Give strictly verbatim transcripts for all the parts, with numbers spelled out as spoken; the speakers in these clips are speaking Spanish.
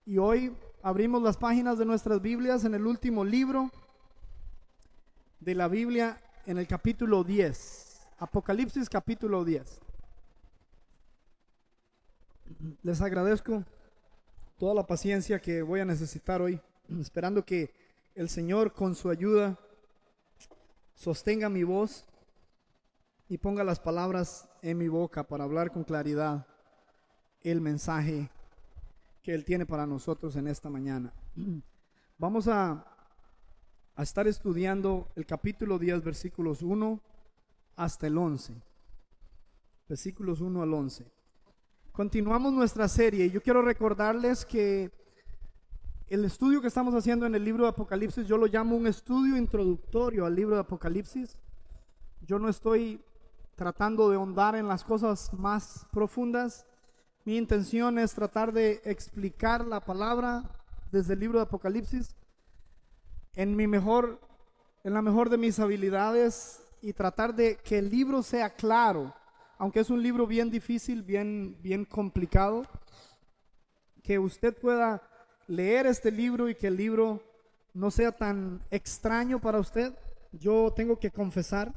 Y hoy abrimos las páginas de nuestras Biblias en el último libro de la Biblia, en el capítulo diez, Apocalipsis capítulo diez. Les agradezco toda la paciencia que voy a necesitar hoy, esperando que el Señor con su ayuda sostenga mi voz y ponga las palabras en mi boca para hablar con claridad el mensaje que Él tiene para nosotros en esta mañana. Vamos a, a estar estudiando el capítulo diez, versículos uno hasta el once. Versículos uno al once. Continuamos nuestra serie y yo quiero recordarles que el estudio que estamos haciendo en el libro de Apocalipsis, yo lo llamo un estudio introductorio al libro de Apocalipsis. Yo no estoy tratando de ahondar en las cosas más profundas. Mi intención es tratar de explicar la palabra desde el libro de Apocalipsis en mi mejor, en la mejor de mis habilidades, y tratar de que el libro sea claro, aunque es un libro bien difícil, bien, bien complicado, que usted pueda leer este libro y que el libro no sea tan extraño para usted. Yo tengo que confesar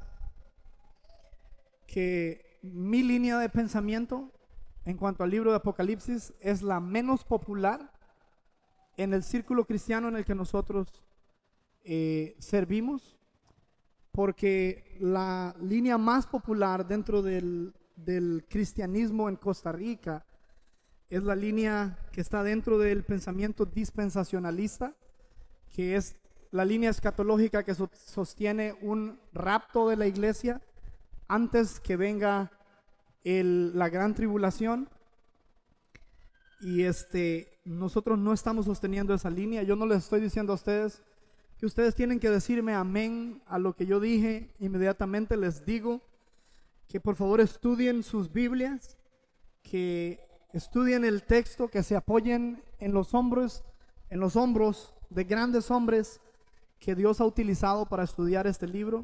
que mi línea de pensamiento en cuanto al libro de Apocalipsis es la menos popular en el círculo cristiano en el que nosotros eh, servimos, porque la línea más popular dentro del, del cristianismo en Costa Rica es la línea que está dentro del pensamiento dispensacionalista, que es la línea escatológica que so- sostiene un rapto de la iglesia antes que venga el, la gran tribulación. Y este, nosotros no estamos sosteniendo esa línea. Yo no les estoy diciendo a ustedes que ustedes tienen que decirme amén a lo que yo dije. Inmediatamente les digo que por favor estudien sus Biblias, que estudien el texto, que se apoyen en los hombros, en los hombros de grandes hombres que Dios ha utilizado para estudiar este libro,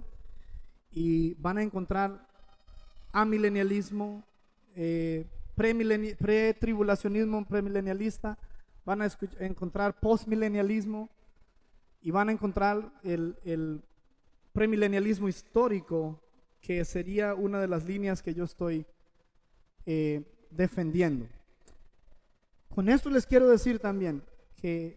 y van a encontrar amilenialismo, eh, premileni- pretribulacionismo premilenialista, van a escuch- encontrar postmilenialismo, y van a encontrar el, el premilenialismo histórico, que sería una de las líneas que yo estoy eh, defendiendo. Con esto les quiero decir también que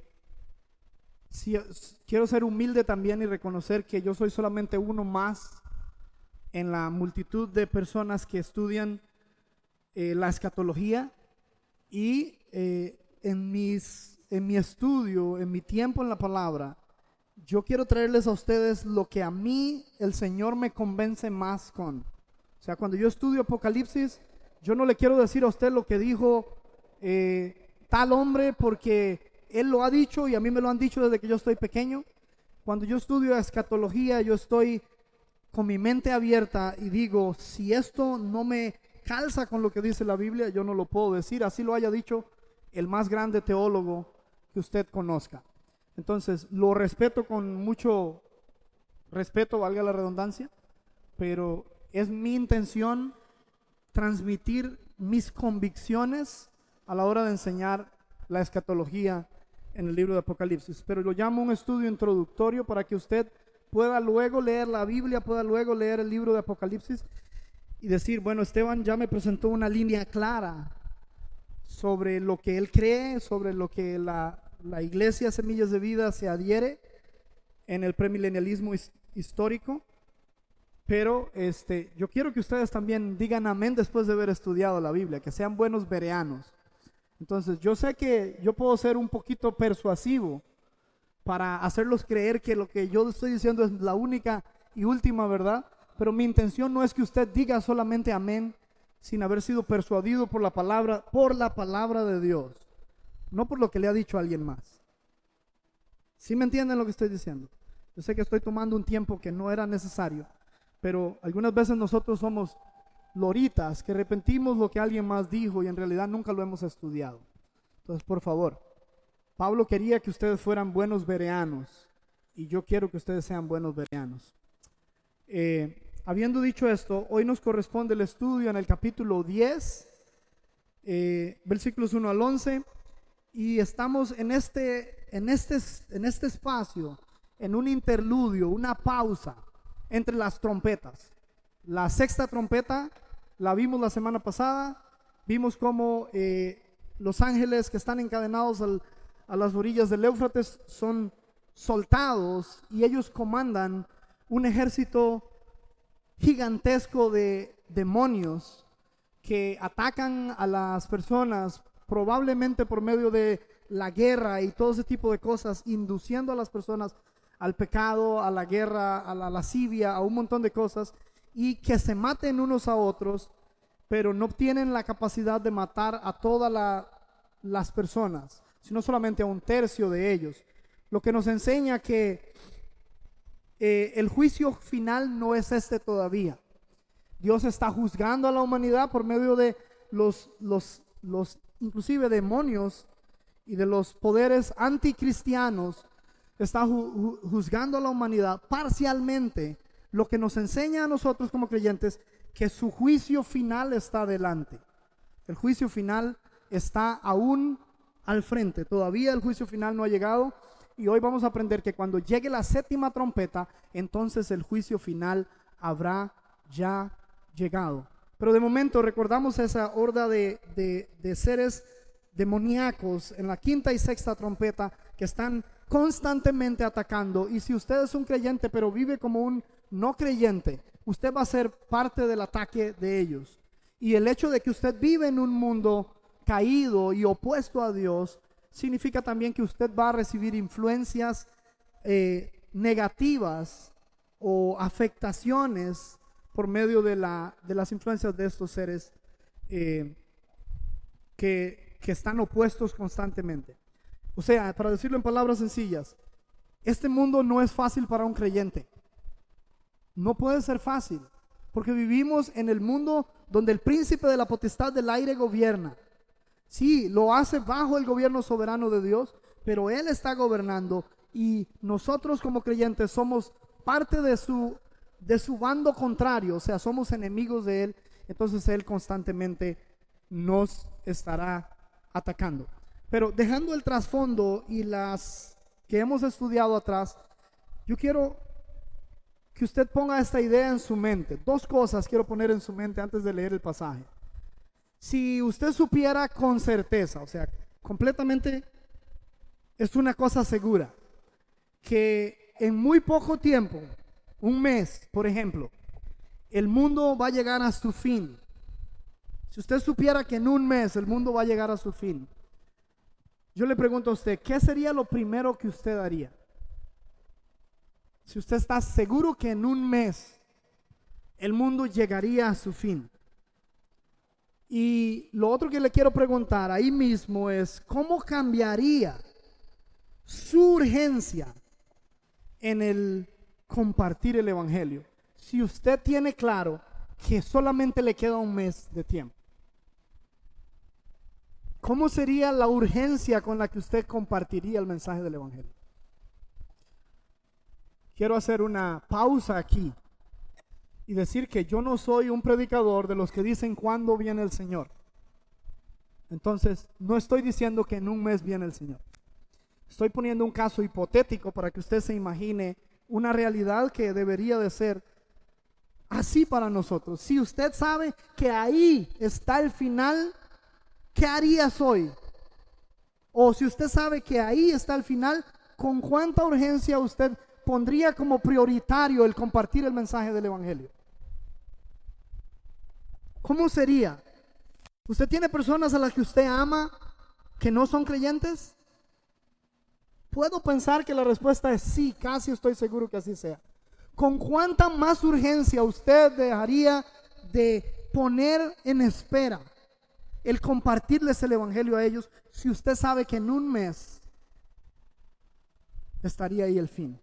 si, quiero ser humilde también y reconocer que yo soy solamente uno más en la multitud de personas que estudian eh, la escatología, y eh, en, mis, en mi estudio, en mi tiempo en la palabra, yo quiero traerles a ustedes lo que a mí el Señor me convence más con. O sea, cuando yo estudio Apocalipsis, yo no le quiero decir a usted lo que dijo eh, tal hombre, porque él lo ha dicho y a mí me lo han dicho desde que yo estoy pequeño. Cuando yo estudio escatología, yo estoy con mi mente abierta y digo, si esto no me calza con lo que dice la Biblia, yo no lo puedo decir, así lo haya dicho el más grande teólogo que usted conozca. Entonces, lo respeto con mucho respeto, valga la redundancia, pero es mi intención transmitir mis convicciones a la hora de enseñar la escatología en el libro de Apocalipsis. Pero lo llamo un estudio introductorio para que usted pueda luego leer la Biblia, pueda luego leer el libro de Apocalipsis y decir, bueno, Esteban ya me presentó una línea clara sobre lo que él cree, sobre lo que la, la iglesia Semillas de Vida se adhiere en el premilenialismo his- histórico. Pero este, yo quiero que ustedes también digan amén después de haber estudiado la Biblia, que sean buenos bereanos. Entonces, yo sé que yo puedo ser un poquito persuasivo para hacerlos creer que lo que yo estoy diciendo es la única y última verdad, pero mi intención no es que usted diga solamente amén sin haber sido persuadido por la palabra, por la palabra de Dios, no por lo que le ha dicho a alguien más. ¿Sí me entienden lo que estoy diciendo? Yo sé que estoy tomando un tiempo que no era necesario, pero algunas veces nosotros somos loritas que repetimos lo que alguien más dijo y en realidad nunca lo hemos estudiado. Entonces, por favor, Pablo quería que ustedes fueran buenos bereanos, y yo quiero que ustedes sean buenos bereanos. Eh, habiendo dicho esto, hoy nos corresponde el estudio en el capítulo diez, eh, versículos uno al once, y estamos en este, en este, en este espacio, en un interludio, una pausa entre las trompetas. La sexta trompeta la vimos la semana pasada, vimos cómo eh, los ángeles que están encadenados al, a las orillas del Éufrates son soltados y ellos comandan un ejército gigantesco de demonios que atacan a las personas, probablemente por medio de la guerra y todo ese tipo de cosas, induciendo a las personas al pecado, a la guerra, a la lascivia, a un montón de cosas, y que se maten unos a otros, pero no tienen la capacidad de matar a todas la, las personas, sino solamente a un tercio de ellos. Lo que nos enseña que eh, el juicio final no es este todavía. Dios está juzgando a la humanidad por medio de los, los, los inclusive demonios y de los poderes anticristianos. Está ju juzgando a la humanidad parcialmente, lo que nos enseña a nosotros como creyentes que su juicio final está adelante. El juicio final está aún al frente. Todavía el juicio final no ha llegado, y hoy vamos a aprender que cuando llegue la séptima trompeta, entonces el juicio final habrá ya llegado. Pero de momento recordamos esa horda de, de, de seres demoníacos en la quinta y sexta trompeta que están constantemente atacando. Y si usted es un creyente pero vive como un no creyente, usted va a ser parte del ataque de ellos. Y el hecho de que usted vive en un mundo caído y opuesto a Dios significa también que usted va a recibir influencias eh, negativas o afectaciones por medio de, la, de las influencias de estos seres eh, que, que están opuestos constantemente. O sea, para decirlo en palabras sencillas, este mundo no es fácil para un creyente. No puede ser fácil, porque vivimos en el mundo donde el príncipe de la potestad del aire gobierna. Sí, lo hace bajo el gobierno soberano de Dios, pero Él está gobernando y nosotros como creyentes somos parte de su, de su bando contrario, o sea, somos enemigos de Él. Entonces Él constantemente nos estará atacando. Pero dejando el trasfondo y las que hemos estudiado atrás, yo quiero que usted ponga esta idea en su mente. Dos cosas quiero poner en su mente antes de leer el pasaje. Si usted supiera con certeza, o sea, completamente es una cosa segura, que en muy poco tiempo, un mes, por ejemplo, el mundo va a llegar a su fin. Si usted supiera que en un mes el mundo va a llegar a su fin, yo le pregunto a usted, ¿qué sería lo primero que usted haría? Si usted está seguro que en un mes el mundo llegaría a su fin. Y lo otro que le quiero preguntar ahí mismo es, ¿cómo cambiaría su urgencia en el compartir el evangelio si usted tiene claro que solamente le queda un mes de tiempo? ¿Cómo sería la urgencia con la que usted compartiría el mensaje del evangelio? Quiero hacer una pausa aquí y decir que yo no soy un predicador de los que dicen cuándo viene el Señor. Entonces, no estoy diciendo que en un mes viene el Señor. Estoy poniendo un caso hipotético para que usted se imagine una realidad que debería de ser así para nosotros. Si usted sabe que ahí está el final, ¿qué harías hoy? O si usted sabe que ahí está el final, ¿con cuánta urgencia usted pondría como prioritario el compartir el mensaje del evangelio? ¿Cómo sería? ¿Usted tiene personas a las que usted ama que no son creyentes? Puedo pensar que la respuesta es sí, casi estoy seguro que así sea. ¿Con cuánta más urgencia usted dejaría de poner en espera el compartirles el evangelio a ellos si usted sabe que en un mes estaría ahí el fin?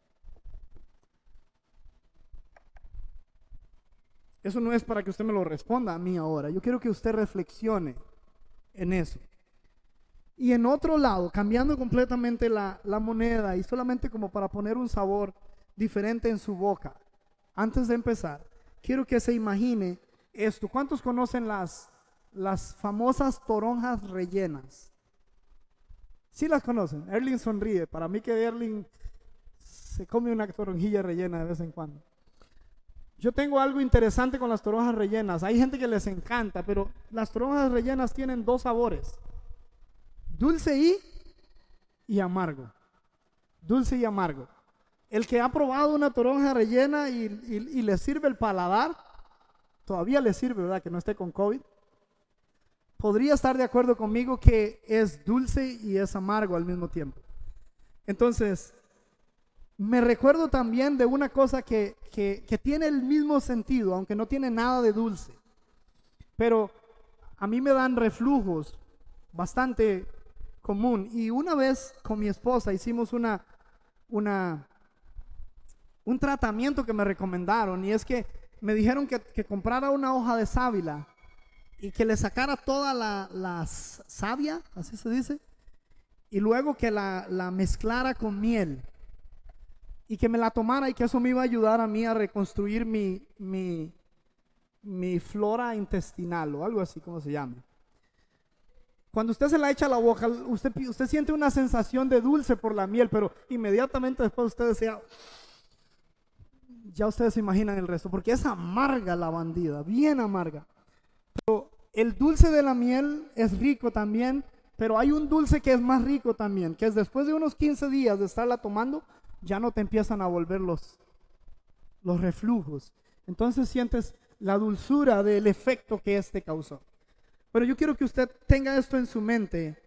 Eso no es para que usted me lo responda a mí ahora. Yo quiero que usted reflexione en eso. Y en otro lado, cambiando completamente la, la moneda y solamente como para poner un sabor diferente en su boca, antes de empezar, quiero que se imagine esto. ¿Cuántos conocen las, las famosas toronjas rellenas? Sí las conocen. Erling sonríe. Para mí que Erling se come una toronjilla rellena de vez en cuando. Yo tengo algo interesante con las toronjas rellenas. Hay gente que les encanta, pero las toronjas rellenas tienen dos sabores: dulce y, y amargo. Dulce y amargo. El que ha probado una toronja rellena y, y, y le sirve el paladar, todavía le sirve, ¿verdad? Que no esté con COVID. Podría estar de acuerdo conmigo que es dulce y es amargo al mismo tiempo. Entonces, me recuerdo también de una cosa que, que, que tiene el mismo sentido, aunque no tiene nada de dulce. Pero a mí me dan reflujos bastante común. Y una vez con mi esposa hicimos una, una, un tratamiento que me recomendaron. Y es que me dijeron que, que comprara una hoja de sábila y que le sacara toda la, la savia, así se dice, y luego que la, la mezclara con miel y que me la tomara, y que eso me iba a ayudar a mí a reconstruir mi, mi, mi flora intestinal o algo así como se llama. Cuando usted se la echa a la boca, usted, usted siente una sensación de dulce por la miel, pero inmediatamente después usted desea, ya ustedes se imaginan el resto, porque es amarga la bandida, bien amarga. Pero el dulce de la miel es rico también, pero hay un dulce que es más rico también, que es después de unos quince días de estarla tomando, ya no te empiezan a volver los, los reflujos. Entonces sientes la dulzura del efecto que este causó. Pero yo quiero que usted tenga esto en su mente.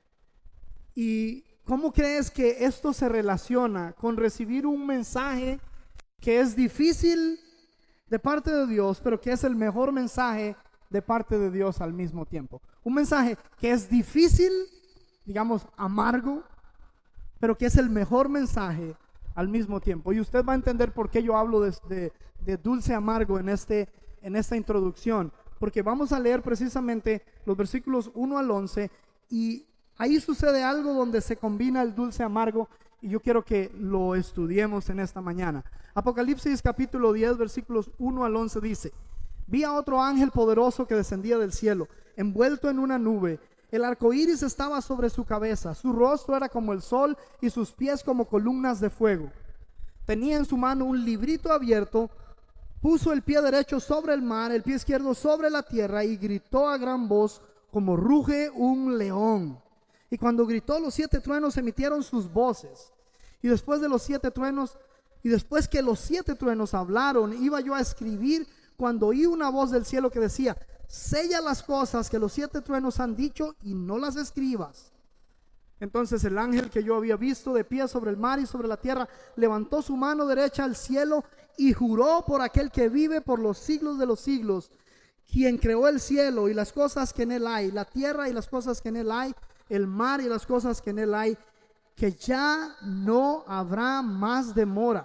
¿Y cómo crees que esto se relaciona con recibir un mensaje que es difícil de parte de Dios, pero que es el mejor mensaje de parte de Dios al mismo tiempo? Un mensaje que es difícil, digamos amargo, pero que es el mejor mensaje al mismo tiempo. Y usted va a entender por qué yo hablo de, de, de dulce amargo en, este, en esta introducción, porque vamos a leer precisamente los versículos uno al once, y ahí sucede algo donde se combina el dulce amargo, y yo quiero que lo estudiemos en esta mañana. Apocalipsis capítulo diez versículos uno al once dice: vi a otro ángel poderoso que descendía del cielo, envuelto en una nube. El arco iris estaba sobre su cabeza, su rostro era como el sol y sus pies como columnas de fuego. Tenía en su mano un librito abierto, puso el pie derecho sobre el mar, el pie izquierdo sobre la tierra, y gritó a gran voz como ruge un león. Y cuando gritó, los siete truenos emitieron sus voces. Y después de los siete truenos, y después que los siete truenos hablaron, iba yo a escribir, cuando oí una voz del cielo que decía: sella las cosas que los siete truenos han dicho y no las escribas. Entonces el ángel que yo había visto de pie sobre el mar y sobre la tierra levantó su mano derecha al cielo y juró por aquel que vive por los siglos de los siglos, quien creó el cielo y las cosas que en él hay, la tierra y las cosas que en él hay, el mar y las cosas que en él hay, que ya no habrá más demora,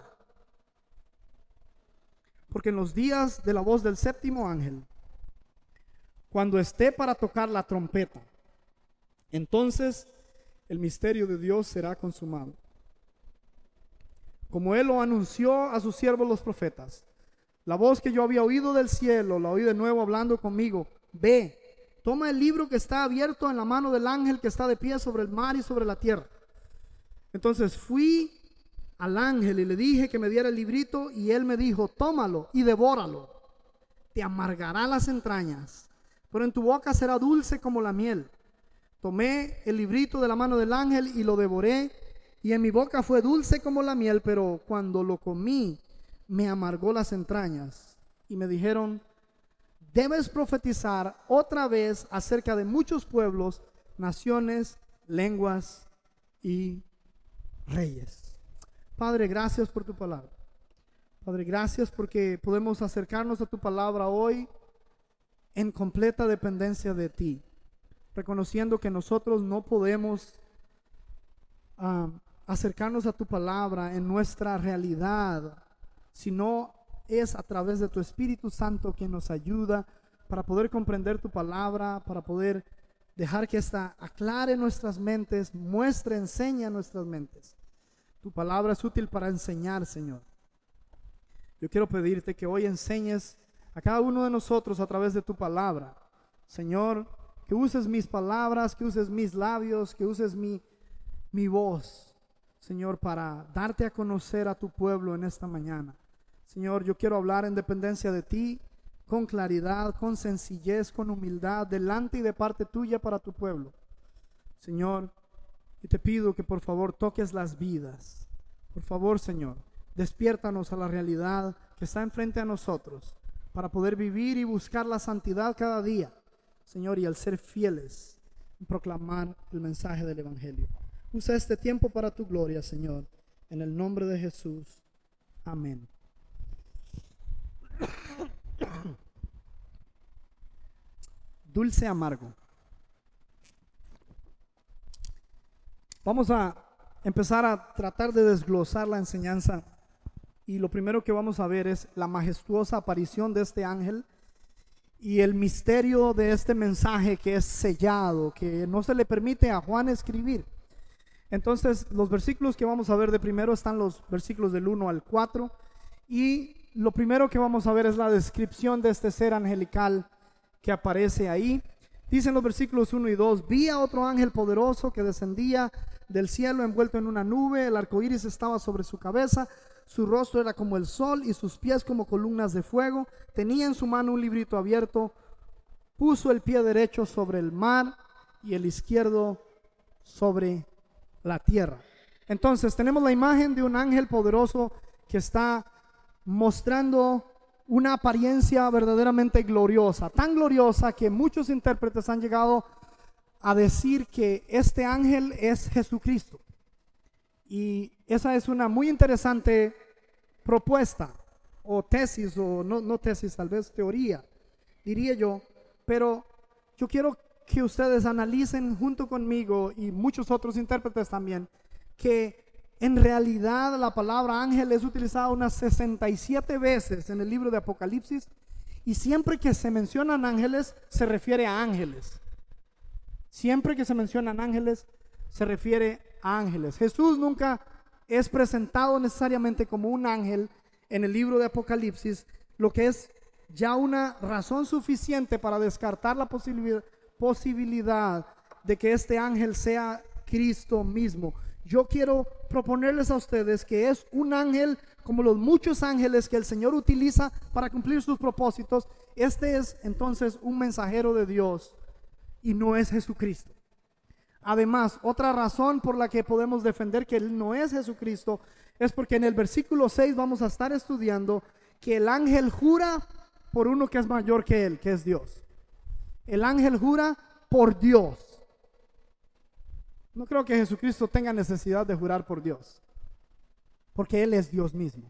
porque en los días de la voz del séptimo ángel, cuando esté para tocar la trompeta, entonces el misterio de Dios será consumado, como él lo anunció a sus siervos los profetas. La voz que yo había oído del cielo la oí de nuevo hablando conmigo: ve, toma el libro que está abierto en la mano del ángel que está de pie sobre el mar y sobre la tierra. Entonces fui al ángel y le dije que me diera el librito, y él me dijo: tómalo y devóralo, te amargará las entrañas, pero en tu boca será dulce como la miel. Tomé el librito de la mano del ángel y lo devoré, y en mi boca fue dulce como la miel, pero cuando lo comí me amargó las entrañas. Y me dijeron: debes profetizar otra vez acerca de muchos pueblos, naciones, lenguas y reyes. Padre, gracias por tu palabra. Padre, gracias porque podemos acercarnos a tu palabra hoy en completa dependencia de ti, reconociendo que nosotros no podemos uh, acercarnos a tu palabra en nuestra realidad, sino es a través de tu Espíritu Santo que nos ayuda para poder comprender tu palabra, para poder dejar que esta aclare nuestras mentes, muestre, enseña nuestras mentes. Tu palabra es útil para enseñar, Señor. Yo quiero pedirte que hoy enseñes a cada uno de nosotros a través de tu palabra. Señor, que uses mis palabras, que uses mis labios, que uses mi, mi voz, Señor, para darte a conocer a tu pueblo en esta mañana. Señor, yo quiero hablar en dependencia de ti, con claridad, con sencillez, con humildad, delante y de parte tuya para tu pueblo. Señor, y te pido que por favor toques las vidas. Por favor, Señor, despiértanos a la realidad que está enfrente a nosotros para poder vivir y buscar la santidad cada día, Señor, y al ser fieles en proclamar el mensaje del Evangelio. Usa este tiempo para tu gloria, Señor, en el nombre de Jesús. Amén. Dulce amargo. Vamos a empezar a tratar de desglosar la enseñanza, y lo primero que vamos a ver es la majestuosa aparición de este ángel y el misterio de este mensaje que es sellado, que no se le permite a Juan escribir. Entonces los versículos que vamos a ver de primero están los versículos del uno al cuatro, y lo primero que vamos a ver es la descripción de este ser angelical que aparece ahí. Dicen los versículos uno y dos: vi a otro ángel poderoso que descendía del cielo envuelto en una nube, el arco iris estaba sobre su cabeza, su rostro era como el sol y sus pies como columnas de fuego, tenía en su mano un librito abierto, puso el pie derecho sobre el mar y el izquierdo sobre la tierra. Entonces tenemos la imagen de un ángel poderoso que está mostrando una apariencia verdaderamente gloriosa, tan gloriosa que muchos intérpretes han llegado a decir que este ángel es Jesucristo. Y esa es una muy interesante propuesta o tesis, o no, no tesis, tal vez teoría, diría yo. Pero yo quiero que ustedes analicen junto conmigo, y muchos otros intérpretes también, que en realidad la palabra ángel es utilizada unas sesenta y siete veces en el libro de Apocalipsis, y siempre que se mencionan ángeles se refiere a ángeles. Siempre que se mencionan ángeles se refiere a ángeles. Jesús nunca es presentado necesariamente como un ángel en el libro de Apocalipsis, lo que es ya una razón suficiente para descartar la posibilidad, posibilidad de que este ángel sea Cristo mismo. Yo quiero proponerles a ustedes que es un ángel como los muchos ángeles que el Señor utiliza para cumplir sus propósitos. Este es entonces un mensajero de Dios y no es Jesucristo. Además, otra razón por la que podemos defender que Él no es Jesucristo es porque en el versículo seis vamos a estar estudiando que el ángel jura por uno que es mayor que Él, que es Dios. El ángel jura por Dios. No creo que Jesucristo tenga necesidad de jurar por Dios, porque Él es Dios mismo.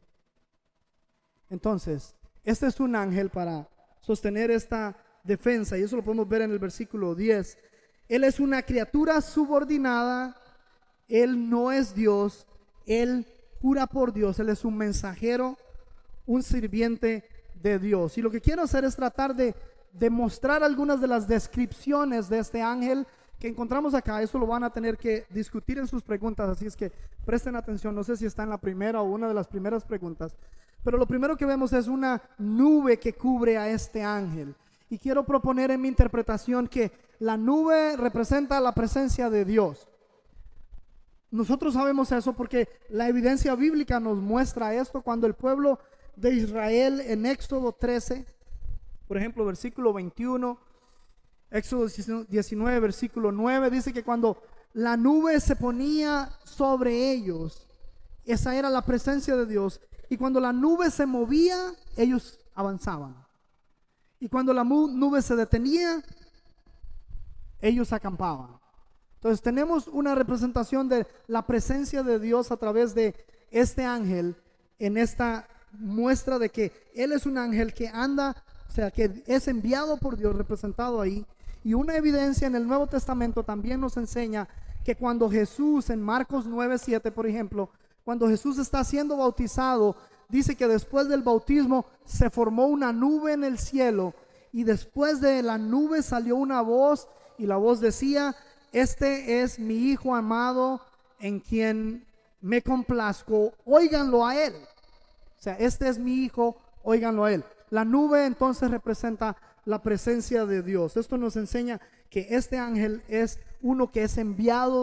Entonces, este es un ángel para sostener esta defensa, y eso lo podemos ver en el versículo diez. Él es una criatura subordinada, Él no es Dios, Él jura por Dios, Él es un mensajero, un sirviente de Dios. Y lo que quiero hacer es tratar de demostrar algunas de las descripciones de este ángel que encontramos acá. Eso lo van a tener que discutir en sus preguntas, así es que presten atención. No sé si está en la primera o una de las primeras preguntas, pero lo primero que vemos es una nube que cubre a este ángel, y quiero proponer en mi interpretación que la nube representa la presencia de Dios. Nosotros sabemos eso porque la evidencia bíblica nos muestra esto. Cuando el pueblo de Israel en Éxodo trece, por ejemplo versículo veintiuno, Éxodo diecinueve versículo nueve, dice que cuando la nube se ponía sobre ellos, esa era la presencia de Dios, y cuando la nube se movía, ellos avanzaban, y cuando la nube se detenía, ellos acampaban. Entonces tenemos una representación de la presencia de Dios a través de este ángel, en esta muestra de que Él es un ángel que anda, o sea, que es enviado por Dios, representado ahí. Y una evidencia en el Nuevo Testamento también nos enseña que cuando Jesús, en Marcos nueve siete, por ejemplo, cuando Jesús está siendo bautizado, dice que después del bautismo se formó una nube en el cielo, y después de la nube salió una voz, y la voz decía: este es mi Hijo amado, en quien me complazco, óiganlo a Él. O sea, este es mi Hijo, óiganlo a Él. La nube entonces representa la presencia de Dios. Esto nos enseña que este ángel es uno que es enviado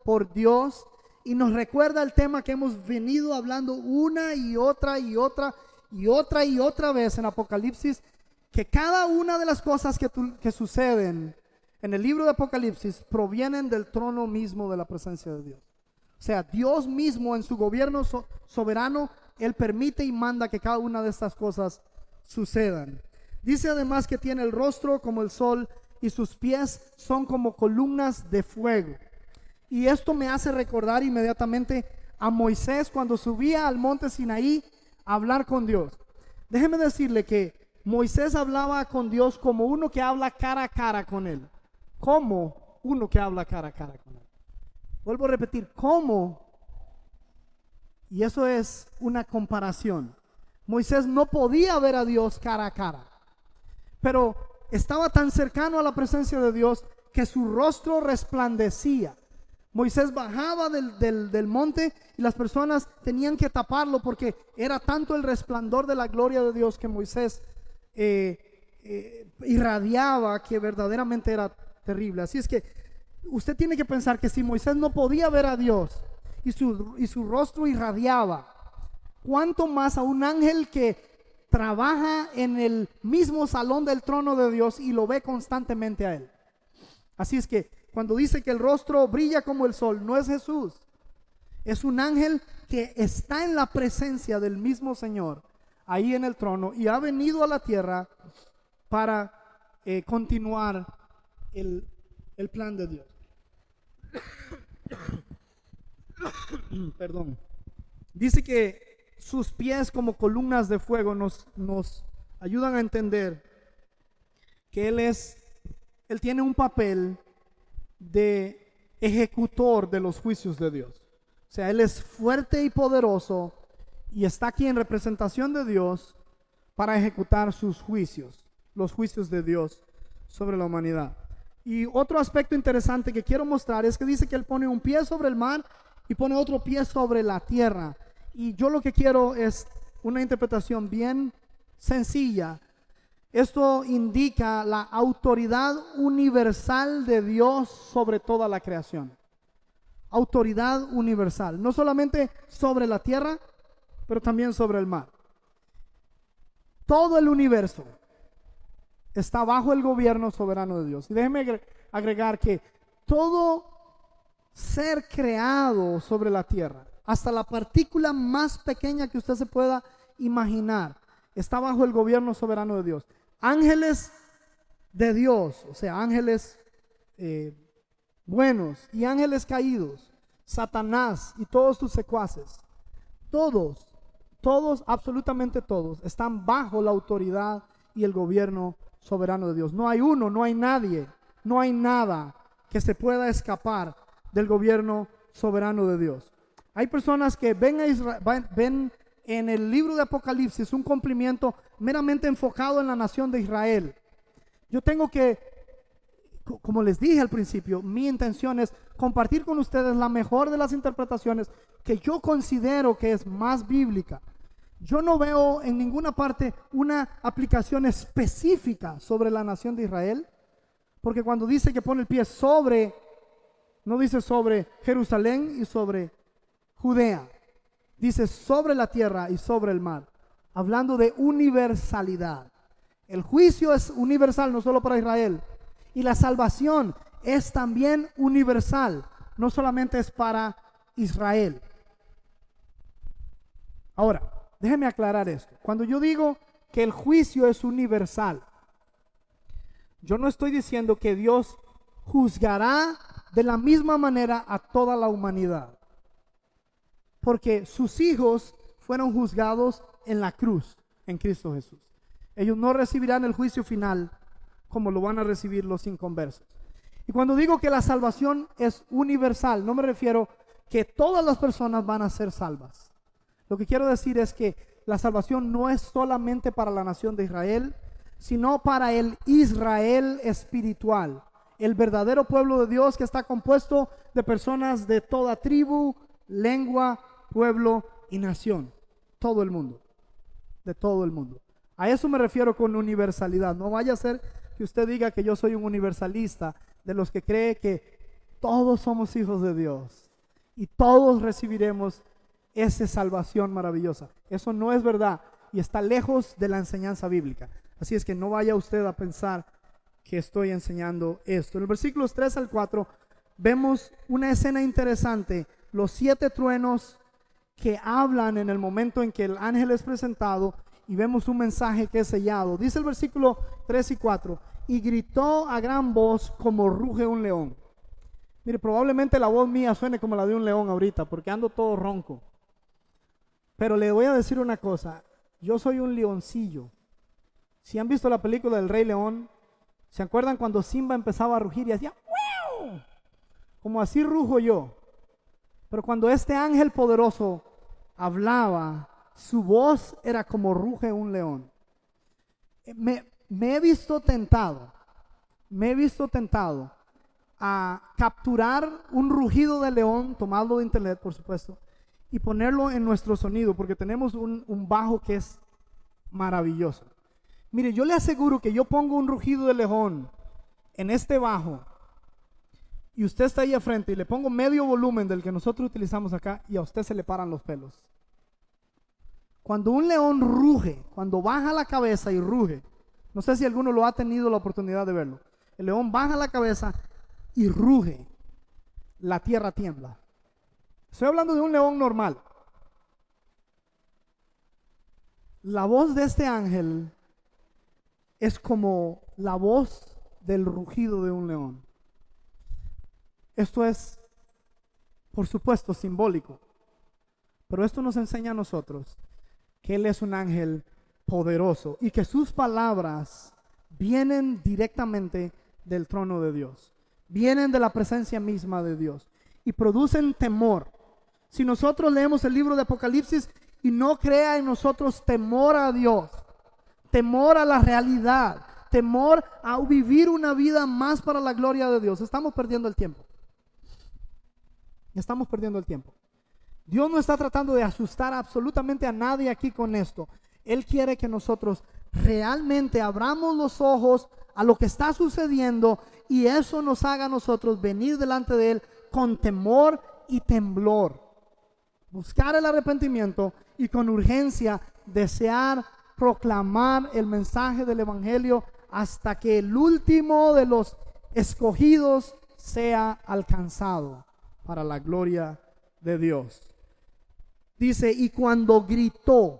por Dios y nos recuerda el tema que hemos venido hablando una y otra y otra y otra y otra vez en Apocalipsis, que cada una de las cosas que, tu, que suceden en el libro de Apocalipsis provienen del trono mismo de la presencia de Dios. O sea, Dios mismo en su gobierno so, soberano, Él permite y manda que cada una de estas cosas sucedan. Dice además que tiene el rostro como el sol y sus pies son como columnas de fuego. Y esto me hace recordar inmediatamente a Moisés cuando subía al monte Sinaí a hablar con Dios. Déjeme decirle que Moisés hablaba con Dios como uno que habla cara a cara con Él. Como uno que habla cara a cara con Él. Vuelvo a repetir, ¿cómo? Y eso es una comparación. Moisés no podía ver a Dios cara a cara, pero estaba tan cercano a la presencia de Dios que su rostro resplandecía. Moisés bajaba del, del, del monte y las personas tenían que taparlo porque era tanto el resplandor de la gloria de Dios que Moisés eh, eh, irradiaba, que verdaderamente era terrible. Así es que usted tiene que pensar que si Moisés no podía ver a Dios y su, y su rostro irradiaba, ¿cuánto más a un ángel que trabaja en el mismo salón del trono de Dios y lo ve constantemente a Él? Así es que cuando dice que el rostro brilla como el sol, no es Jesús, es un ángel que está en la presencia del mismo Señor ahí en el trono y ha venido a la tierra para eh, continuar el, el plan de Dios. Perdón. Dice que sus pies como columnas de fuego nos, nos ayudan a entender que Él es, Él tiene un papel de ejecutor de los juicios de Dios. O sea, Él es fuerte y poderoso y está aquí en representación de Dios para ejecutar sus juicios, los juicios de Dios sobre la humanidad. Y otro aspecto interesante que quiero mostrar es que dice que Él pone un pie sobre el mar y pone otro pie sobre la tierra. Y yo lo que quiero es una interpretación bien sencilla. Esto indica la autoridad universal de Dios sobre toda la creación. Autoridad universal, no solamente sobre la tierra, pero también sobre el mar. Todo el universo está bajo el gobierno soberano de Dios. Y déjeme agregar que todo ser creado sobre la tierra, hasta la partícula más pequeña que usted se pueda imaginar, está bajo el gobierno soberano de Dios. Ángeles de Dios, o sea, ángeles eh, buenos y ángeles caídos, Satanás y todos sus secuaces, todos, todos, absolutamente todos, están bajo la autoridad y el gobierno soberano de Dios. No hay uno, no hay nadie, no hay nada que se pueda escapar del gobierno soberano de Dios. Hay personas que ven, a Israel, ven en el libro de Apocalipsis un cumplimiento meramente enfocado en la nación de Israel. Yo tengo que, como les dije al principio, mi intención es compartir con ustedes la mejor de las interpretaciones que yo considero que es más bíblica. Yo no veo en ninguna parte una aplicación específica sobre la nación de Israel, porque cuando dice que pone el pie sobre, no dice sobre Jerusalén y sobre Judea, dice sobre la tierra y sobre el mar, hablando de universalidad. El juicio es universal, no solo para Israel, y la salvación es también universal, no solamente es para Israel. Ahora, déjeme aclarar esto. Cuando yo digo que el juicio es universal, yo no estoy diciendo que Dios juzgará de la misma manera a toda la humanidad, porque sus hijos fueron juzgados en la cruz, en Cristo Jesús. Ellos no recibirán el juicio final como lo van a recibir los inconversos. Y cuando digo que la salvación es universal, no me refiero que todas las personas van a ser salvas. Lo que quiero decir es que la salvación no es solamente para la nación de Israel, sino para el Israel espiritual, el verdadero pueblo de Dios que está compuesto de personas de toda tribu, lengua, pueblo y nación. Todo el mundo, de todo el mundo. A eso me refiero con universalidad. No vaya a ser que usted diga que yo soy un universalista, de los que cree que todos somos hijos de Dios y todos recibiremos esa salvación maravillosa. Eso no es verdad y está lejos de la enseñanza bíblica. Así es que no vaya usted a pensar que estoy enseñando esto. En los versículos tres al cuatro vemos una escena interesante, los siete truenos que hablan en el momento en que el ángel es presentado, y vemos un mensaje que es sellado. Dice el versículo tres y cuatro: y gritó a gran voz como ruge un león. Mire, probablemente la voz mía suene como la de un león ahorita, porque ando todo ronco. Pero le voy a decir una cosa, yo soy un leoncillo. Si han visto la película del Rey León, ¿se acuerdan cuando Simba empezaba a rugir y hacía ¡Wow! Como así rujo yo. Pero cuando este ángel poderoso hablaba, su voz era como ruge un león. Me, me he visto tentado, me he visto tentado a capturar un rugido de león, tomarlo de internet por supuesto, y ponerlo en nuestro sonido, porque tenemos un, un bajo que es maravilloso. Mire, yo le aseguro que yo pongo un rugido de león en este bajo y usted está ahí a frente y le pongo medio volumen del que nosotros utilizamos acá y a usted se le paran los pelos. Cuando un león ruge, cuando baja la cabeza y ruge, no sé si alguno lo ha tenido la oportunidad de verlo, el león baja la cabeza y ruge, la tierra tiembla. Estoy hablando de un león normal. La voz de este ángel es como la voz del rugido de un león. Esto es, por supuesto, simbólico, pero esto nos enseña a nosotros que Él es un ángel poderoso y que sus palabras vienen directamente del trono de Dios, vienen de la presencia misma de Dios y producen temor. Si nosotros leemos el libro de Apocalipsis y no crea en nosotros temor a Dios, temor a la realidad, temor a vivir una vida más para la gloria de Dios, estamos perdiendo el tiempo. Estamos perdiendo el tiempo. Dios no está tratando de asustar absolutamente a nadie aquí con esto. Él quiere que nosotros realmente abramos los ojos a lo que está sucediendo y eso nos haga a nosotros venir delante de Él con temor y temblor. Buscar el arrepentimiento y con urgencia desear proclamar el mensaje del evangelio hasta que el último de los escogidos sea alcanzado para la gloria de Dios. Dice, y cuando gritó,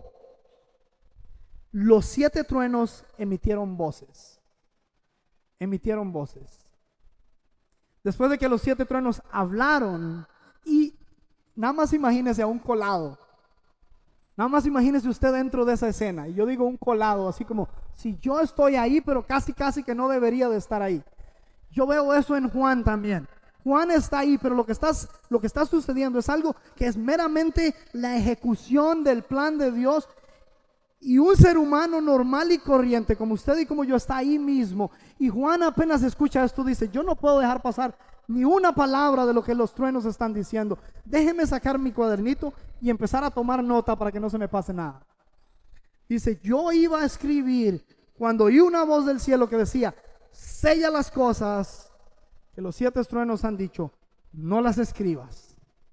los siete truenos emitieron voces. Emitieron voces. Después de que los siete truenos hablaron, y nada más imagínese a un colado. Nada más imagínese usted dentro de esa escena. Y yo digo un colado, así como si yo estoy ahí, pero casi casi que no debería de estar ahí. Yo veo eso en Juan también. Juan está ahí, pero lo que, está, lo que está sucediendo es algo que es meramente la ejecución del plan de Dios. Y un ser humano normal y corriente, como usted y como yo, está ahí mismo. Y Juan apenas escucha esto, dice, yo no puedo dejar pasar ni una palabra de lo que los truenos están diciendo. Déjeme sacar mi cuadernito y empezar a tomar nota para que no se me pase nada. Dice, yo iba a escribir cuando oí una voz del cielo que decía, sella las cosas que los siete truenos han dicho, no las escribas.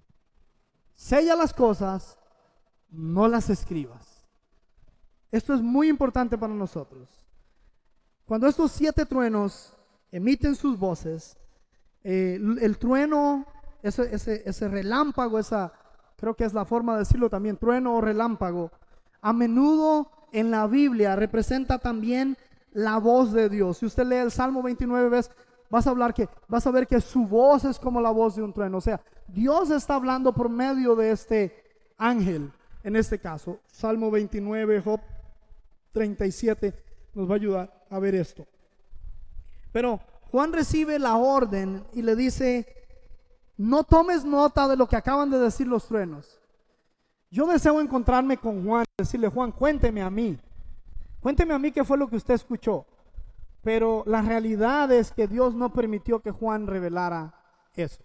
Sella las cosas, no las escribas. Esto es muy importante para nosotros. Cuando estos siete truenos emiten sus voces, eh, el trueno, ese, ese, ese relámpago, esa, creo que es la forma de decirlo también, trueno o relámpago, a menudo en la Biblia representa también la voz de Dios. Si usted lee el Salmo veintinueve, ves, vas a hablar que, vas a ver que su voz es como la voz de un trueno. O sea, Dios está hablando por medio de este ángel. En este caso, Salmo veintinueve, Job treinta y siete nos va a ayudar a ver esto. Pero Juan recibe la orden y le dice, no tomes nota de lo que acaban de decir los truenos. Yo deseo encontrarme con Juan y decirle, Juan, cuénteme a mí. Cuénteme a mí qué fue lo que usted escuchó. Pero la realidad es que Dios no permitió que Juan revelara eso.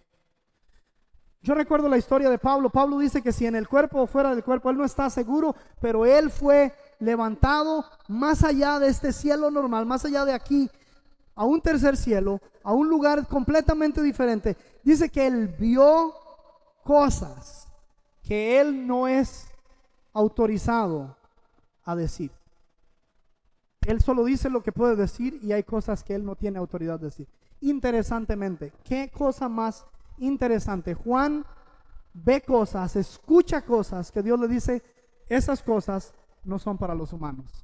Yo recuerdo la historia de Pablo. Pablo dice que si en el cuerpo o fuera del cuerpo, él no está seguro, pero él fue levantado más allá de este cielo normal, más allá de aquí, a un tercer cielo, a un lugar completamente diferente. Dice que él vio cosas que él no es autorizado a decir. Él solo dice lo que puede decir y hay cosas que él no tiene autoridad de decir. Interesantemente, ¿qué cosa más interesante? Juan ve cosas, escucha cosas que Dios le dice, esas cosas no son para los humanos.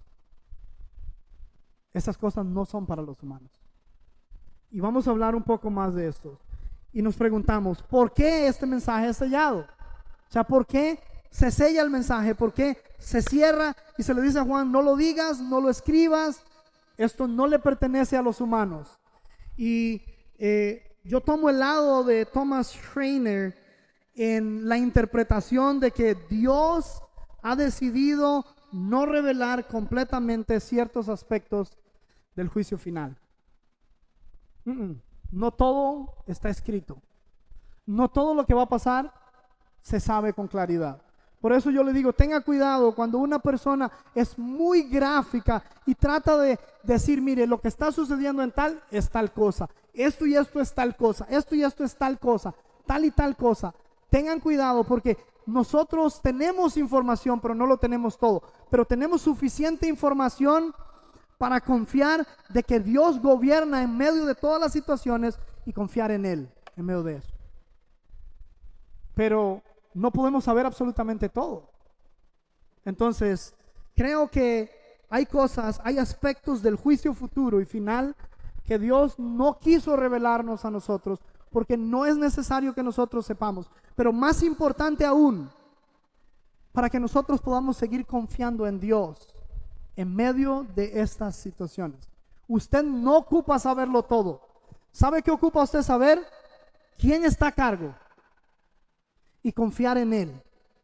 Esas cosas no son para los humanos. Y vamos a hablar un poco más de esto. Y nos preguntamos, ¿por qué este mensaje es sellado? O sea, ¿por qué se sella el mensaje? ¿Por qué se cierra y se le dice a Juan, no lo digas, no lo escribas? Esto no le pertenece a los humanos. Y eh, yo tomo el lado de Thomas Schreiner en la interpretación de que Dios ha decidido no revelar completamente ciertos aspectos del juicio final. Mm-mm. No todo está escrito. No todo lo que va a pasar se sabe con claridad. Por eso yo le digo, tenga cuidado cuando una persona es muy gráfica y trata de decir, mire, lo que está sucediendo en tal es tal cosa, esto y esto es tal cosa, esto y esto es tal cosa, tal y tal cosa. Tengan cuidado porque nosotros tenemos información, pero no lo tenemos todo. Pero tenemos suficiente información para confiar de que Dios gobierna en medio de todas las situaciones y confiar en Él en medio de eso. Pero no podemos saber absolutamente todo. Entonces, creo que hay cosas, hay aspectos del juicio futuro y final que Dios no quiso revelarnos a nosotros porque no es necesario que nosotros sepamos. Pero más importante aún, para que nosotros podamos seguir confiando en Dios en medio de estas situaciones. Usted no ocupa saberlo todo. ¿Sabe qué ocupa usted saber? ¿Quién está a cargo? Y confiar en Él.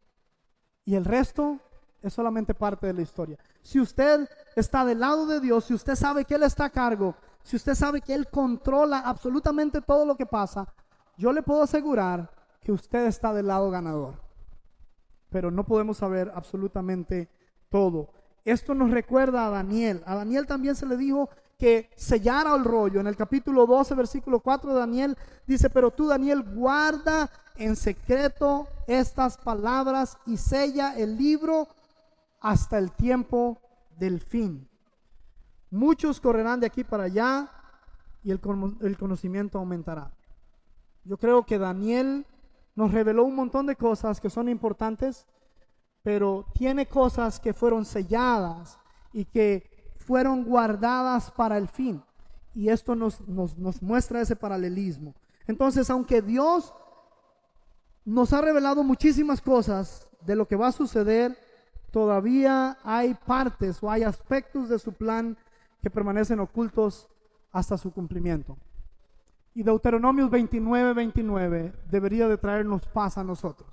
Y el resto es solamente parte de la historia. Si usted está del lado de Dios, si usted sabe que Él está a cargo, si usted sabe que Él controla absolutamente todo lo que pasa, yo le puedo asegurar que usted está del lado ganador. Pero no podemos saber absolutamente todo. Esto nos recuerda a Daniel. A Daniel también se le dijo que sellara el rollo. En el capítulo doce, versículo cuatro, Daniel dice, pero tú, Daniel, guarda en secreto estas palabras y sella el libro hasta el tiempo del fin. Muchos correrán de aquí para allá y el, el conocimiento aumentará. Yo creo que Daniel nos reveló un montón de cosas que son importantes, pero tiene cosas que fueron selladas y que fueron guardadas para el fin. Y esto nos, nos, nos muestra ese paralelismo. Entonces, aunque Dios nos ha revelado muchísimas cosas de lo que va a suceder, todavía hay partes o hay aspectos de su plan que permanecen ocultos hasta su cumplimiento. Y Deuteronomios veintinueve, veintinueve debería de traernos paz a nosotros.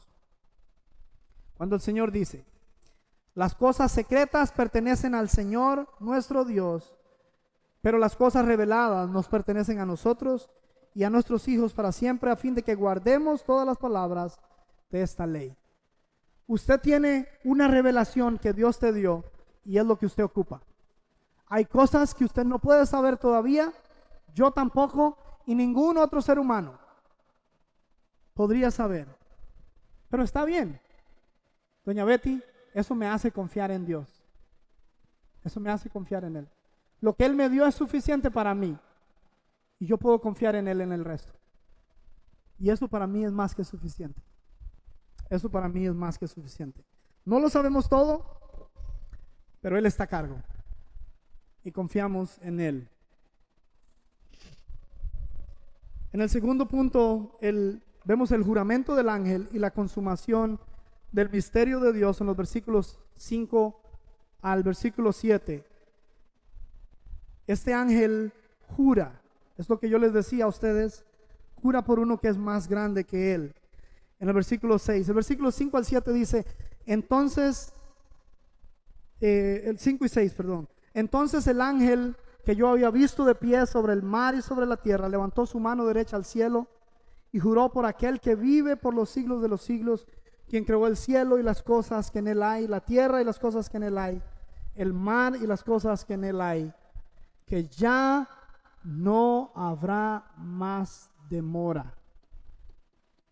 Cuando el Señor dice, las cosas secretas pertenecen al Señor nuestro Dios, pero las cosas reveladas nos pertenecen a nosotros y a nuestros hijos para siempre, a fin de que guardemos todas las palabras de esta ley. Usted tiene una revelación que Dios te dio y es lo que usted ocupa. Hay cosas que usted no puede saber todavía, yo tampoco, y ningún otro ser humano podría saber. Pero está bien. Doña Betty, eso me hace confiar en Dios. Eso me hace confiar en Él. Lo que Él me dio es suficiente para mí. Y yo puedo confiar en Él en el resto. Y eso para mí es más que suficiente. Eso para mí es más que suficiente. No lo sabemos todo, pero Él está a cargo. Y confiamos en Él. En el segundo punto, el, vemos el juramento del ángel y la consumación del misterio de Dios en los versículos cinco al versículo siete. Este ángel jura, es lo que yo les decía a ustedes, jura por uno que es más grande que él. En el versículo seis, el versículo cinco al siete dice, entonces, eh, el cinco y seis, perdón, entonces el ángel que yo había visto de pie sobre el mar y sobre la tierra, levantó su mano derecha al cielo y juró por aquel que vive por los siglos de los siglos, quien creó el cielo y las cosas que en él hay, la tierra y las cosas que en él hay, el mar y las cosas que en él hay, que ya no habrá más demora.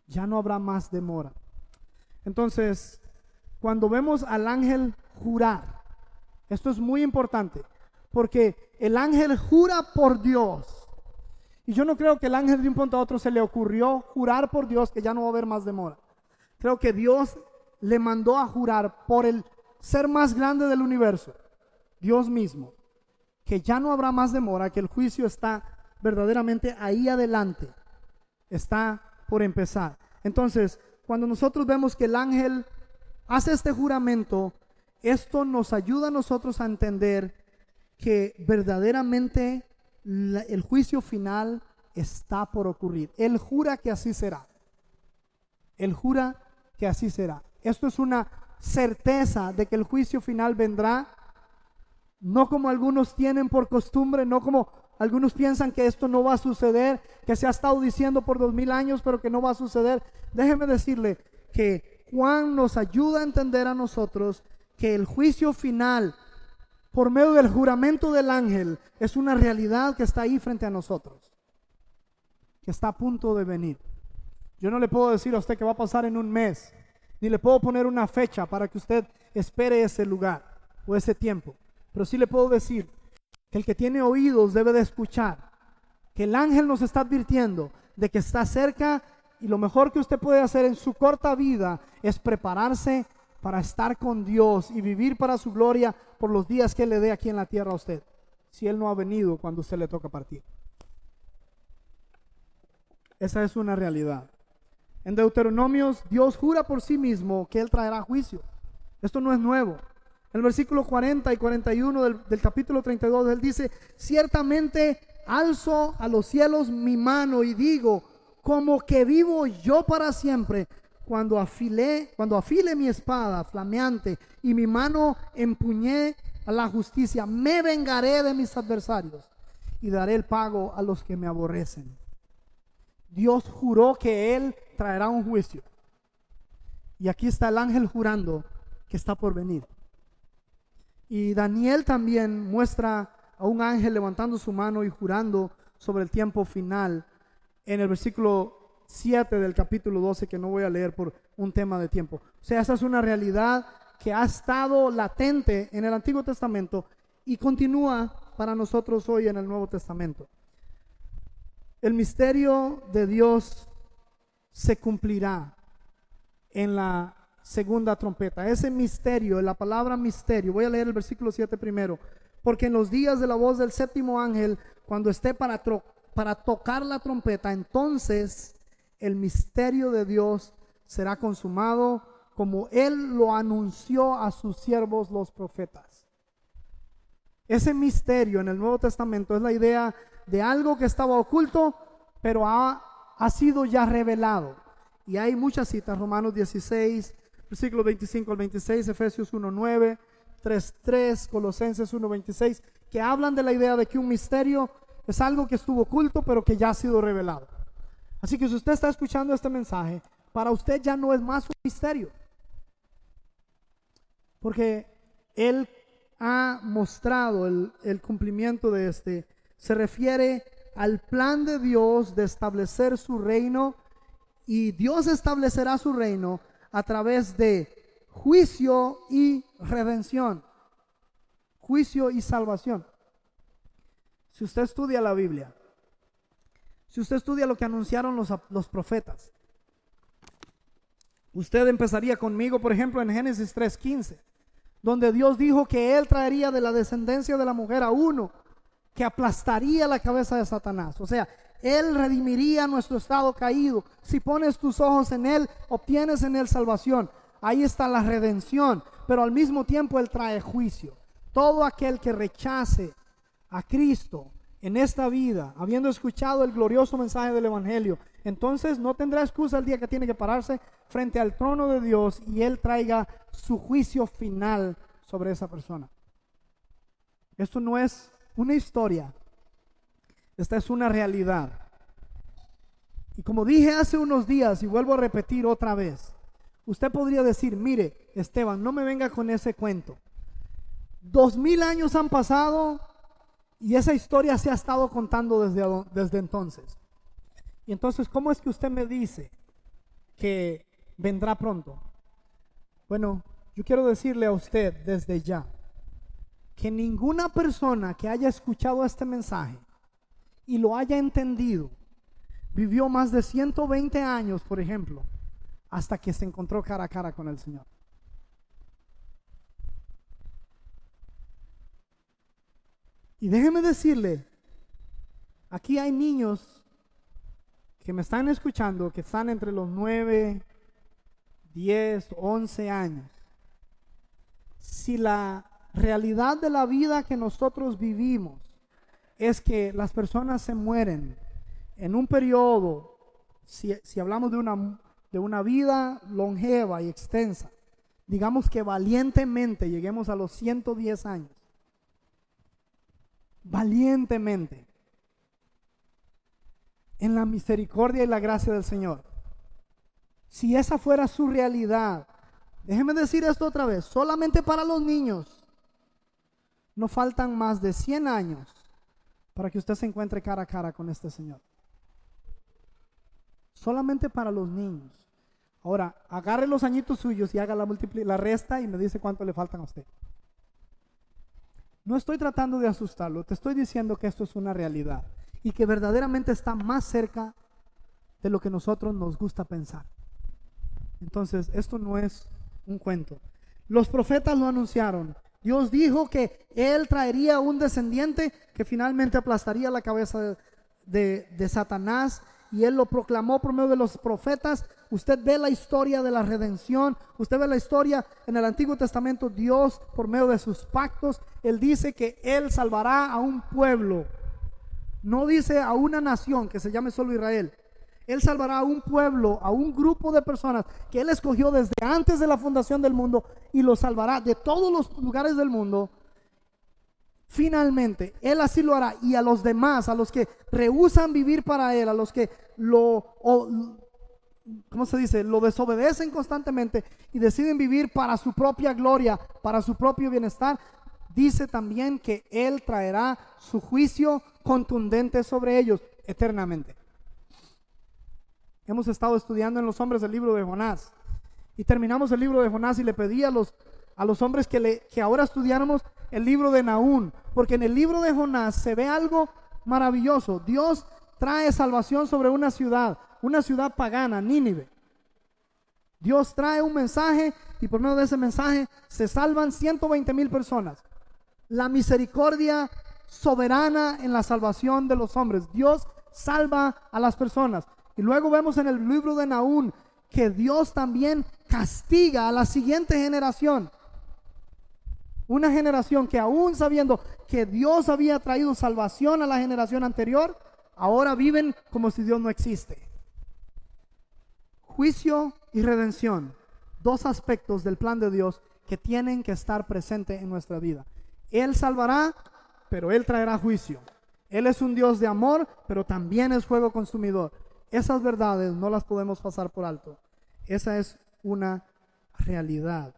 ya no habrá más demora. Entonces, cuando vemos al ángel jurar, esto es muy importante, porque el ángel jura por Dios. Y yo no creo que el ángel de un punto a otro se le ocurrió jurar por Dios que ya no va a haber más demora. Creo que Dios le mandó a jurar por el ser más grande del universo, Dios mismo, que ya no habrá más demora, que el juicio está verdaderamente ahí adelante, está por empezar. Entonces, cuando nosotros vemos que el ángel hace este juramento, esto nos ayuda a nosotros a entender que verdaderamente la, el juicio final está por ocurrir. Él jura que así será. Él jura que así será. Esto es una certeza de que el juicio final vendrá, no como algunos tienen por costumbre, no como algunos piensan que esto no va a suceder, que se ha estado diciendo por dos mil años, pero que no va a suceder. Déjeme decirle que Juan nos ayuda a entender a nosotros que el juicio final, por medio del juramento del ángel, es una realidad que está ahí frente a nosotros, que está a punto de venir. Yo no le puedo decir a usted que va a pasar en un mes, ni le puedo poner una fecha para que usted espere ese lugar o ese tiempo, pero sí le puedo decir que el que tiene oídos debe de escuchar, que el ángel nos está advirtiendo de que está cerca, y lo mejor que usted puede hacer en su corta vida es prepararse para estar con Dios y vivir para su gloria por los días que Él le dé aquí en la tierra a usted, si Él no ha venido cuando usted le toca partir. Esa es una realidad. En Deuteronomios, Dios jura por sí mismo que Él traerá juicio. Esto no es nuevo. En el versículo cuarenta y cuarenta y uno del, del capítulo treinta y dos, Él dice: ciertamente alzo a los cielos mi mano y digo, como que vivo yo para siempre, cuando afilé, cuando afile mi espada flameante y mi mano empuñé a la justicia, me vengaré de mis adversarios y daré el pago a los que me aborrecen. Dios juró que Él traerá un juicio. Y aquí está el ángel jurando que está por venir. Y Daniel también muestra a un ángel levantando su mano y jurando sobre el tiempo final en el versículo siete del capítulo doce, que no voy a leer por un tema de tiempo. O sea, esa es una realidad que ha estado latente en el Antiguo Testamento y continúa para nosotros hoy en el Nuevo Testamento. El misterio de Dios se cumplirá en la segunda trompeta. Ese misterio, la palabra misterio, voy a leer el versículo siete primero. Porque en los días de la voz del séptimo ángel, cuando esté para, tro- para tocar la trompeta, entonces el misterio de Dios será consumado, como Él lo anunció a sus siervos los profetas. Ese misterio en el Nuevo Testamento es la idea de algo que estaba oculto, pero ha, ha sido ya revelado. Y hay muchas citas: Romanos dieciséis, versículos veinticinco al veintiséis, Efesios uno nueve, tres tres, Colosenses uno veintiséis, que hablan de la idea de que un misterio es algo que estuvo oculto, pero que ya ha sido revelado. Así que si usted está escuchando este mensaje, para usted ya no es más un misterio, porque Él ha mostrado el, el cumplimiento de este. Se refiere al plan de Dios de establecer su reino, y Dios establecerá su reino a través de juicio y redención, juicio y salvación. Si usted estudia la Biblia, si usted estudia lo que anunciaron los, los profetas, usted empezaría conmigo, por ejemplo, en Génesis tres quince, donde Dios dijo que Él traería de la descendencia de la mujer a uno que aplastaría la cabeza de Satanás. O sea, Él redimiría nuestro estado caído. Si pones tus ojos en Él, obtienes en Él salvación. Ahí está la redención, pero al mismo tiempo Él trae juicio. Todo aquel que rechace a Cristo en esta vida, habiendo escuchado el glorioso mensaje del Evangelio, entonces no tendrá excusa el día que tiene que pararse frente al trono de Dios y Él traiga su juicio final sobre esa persona. Esto no es una historia, esta es una realidad. Y como dije hace unos días, y vuelvo a repetir otra vez, usted podría decir: mire, Esteban, no me venga con ese cuento. Dos mil años han pasado y esa historia se ha estado contando desde, desde entonces. Y entonces, ¿cómo es que usted me dice que vendrá pronto. Bueno, yo quiero decirle a usted desde ya que ninguna persona que haya escuchado este mensaje y lo haya entendido vivió más de ciento veinte años, por ejemplo, hasta que se encontró cara a cara con el Señor. Y déjeme decirle, aquí hay niños que me están escuchando que están entre los nueve, diez, once años. Si la realidad de la vida que nosotros vivimos es que las personas se mueren en un periodo, si, si hablamos de una, de una vida longeva y extensa, digamos que valientemente lleguemos a los ciento diez años, valientemente, en la misericordia y la gracia del Señor. Si esa fuera su realidad, déjeme decir esto otra vez, solamente para los niños no faltan más de cien años para que usted se encuentre cara a cara con este Señor. Solamente para los niños. Ahora, agarre los añitos suyos y haga la, multipli- la resta y me dice cuánto le faltan a usted. No estoy tratando de asustarlo, te estoy diciendo que esto es una realidad y que verdaderamente está más cerca de lo que nosotros nos gusta pensar. Entonces, esto no es un cuento. Los profetas lo anunciaron. Dios dijo que Él traería un descendiente que finalmente aplastaría la cabeza de, de, de Satanás, y Él lo proclamó por medio de los profetas. Usted ve la historia de la redención, usted ve la historia en el Antiguo Testamento. Dios, por medio de sus pactos, Él dice que Él salvará a un pueblo. No dice a una nación que se llame solo Israel. Él salvará a un pueblo, a un grupo de personas que Él escogió desde antes de la fundación del mundo, y los salvará de todos los lugares del mundo. Finalmente, Él así lo hará. Y a los demás, a los que rehúsan vivir para Él, a los que lo, o, ¿cómo se dice? Lo desobedecen constantemente y deciden vivir para su propia gloria, para su propio bienestar, dice también que Él traerá su juicio contundente sobre ellos eternamente. Hemos estado estudiando en los hombres el libro de Jonás y terminamos el libro de Jonás, y le pedí a los, a los hombres que, le, que ahora estudiáramos el libro de Nahum, porque en el libro de Jonás se ve algo maravilloso. Dios trae salvación sobre una ciudad, una ciudad pagana, Nínive. Dios trae un mensaje y por medio de ese mensaje se salvan ciento veinte mil personas. La misericordia soberana en la salvación de los hombres. Dios salva a las personas. Y luego vemos en el libro de Nahum que Dios también castiga a la siguiente generación. Una generación que, aún sabiendo que Dios había traído salvación a la generación anterior, ahora viven como si Dios no existe. Juicio y redención, dos aspectos del plan de Dios que tienen que estar presentes en nuestra vida. Él salvará, pero Él traerá juicio. Él es un Dios de amor, pero también es fuego consumidor. Esas verdades no las podemos pasar por alto. Esa es una realidad.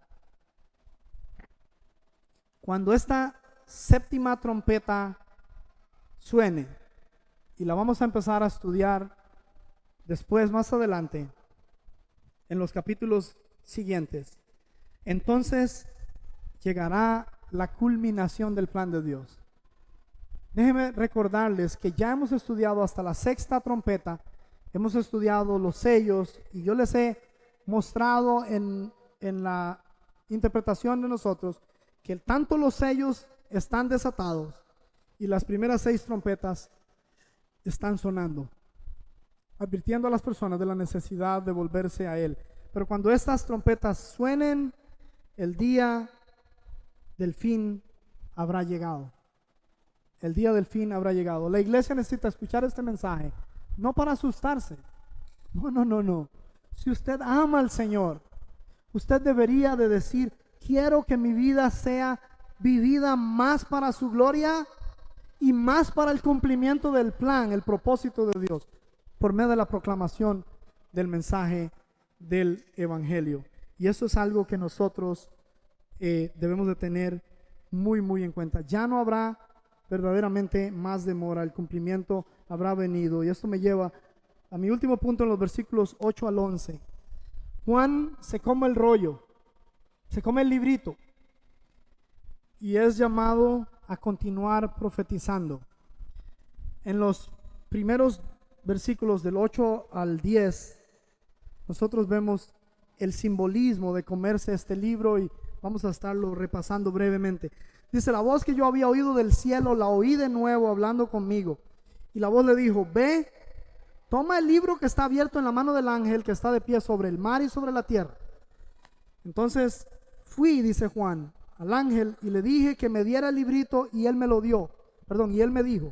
Cuando esta séptima trompeta suene, y la vamos a empezar a estudiar después, más adelante, en los capítulos siguientes, entonces llegará la culminación del plan de Dios. Déjenme recordarles que ya hemos estudiado hasta la sexta trompeta, hemos estudiado los sellos, y yo les he mostrado en, en la interpretación de nosotros que tanto los sellos están desatados y las primeras seis trompetas están sonando, advirtiendo a las personas de la necesidad de volverse a Él. Pero cuando estas trompetas suenen, el día del fin habrá llegado. El día del fin habrá llegado. La iglesia necesita escuchar este mensaje, no para asustarse. No, no, no, no. Si usted ama al Señor, usted debería de decir: quiero que mi vida sea vivida más para su gloria y más para el cumplimiento del plan, el propósito de Dios, por medio de la proclamación del mensaje del Evangelio. Y eso es algo que nosotros eh, debemos de tener muy, muy en cuenta. Ya no habrá verdaderamente más demora, el cumplimiento habrá venido. Y esto me lleva a mi último punto en los versículos ocho al once. Juan se come el rollo, se come el librito y es llamado a continuar profetizando. En los primeros versículos del ocho al diez, nosotros vemos el simbolismo de comerse este libro y vamos a estarlo repasando brevemente. Dice: la voz que yo había oído del cielo la oí de nuevo hablando conmigo, y la voz le dijo: ve, toma el libro que está abierto en la mano del ángel que está de pie sobre el mar y sobre la tierra. Entonces fui, dice Juan, al ángel y le dije que me diera el librito, y él me lo dio, perdón, y él me dijo: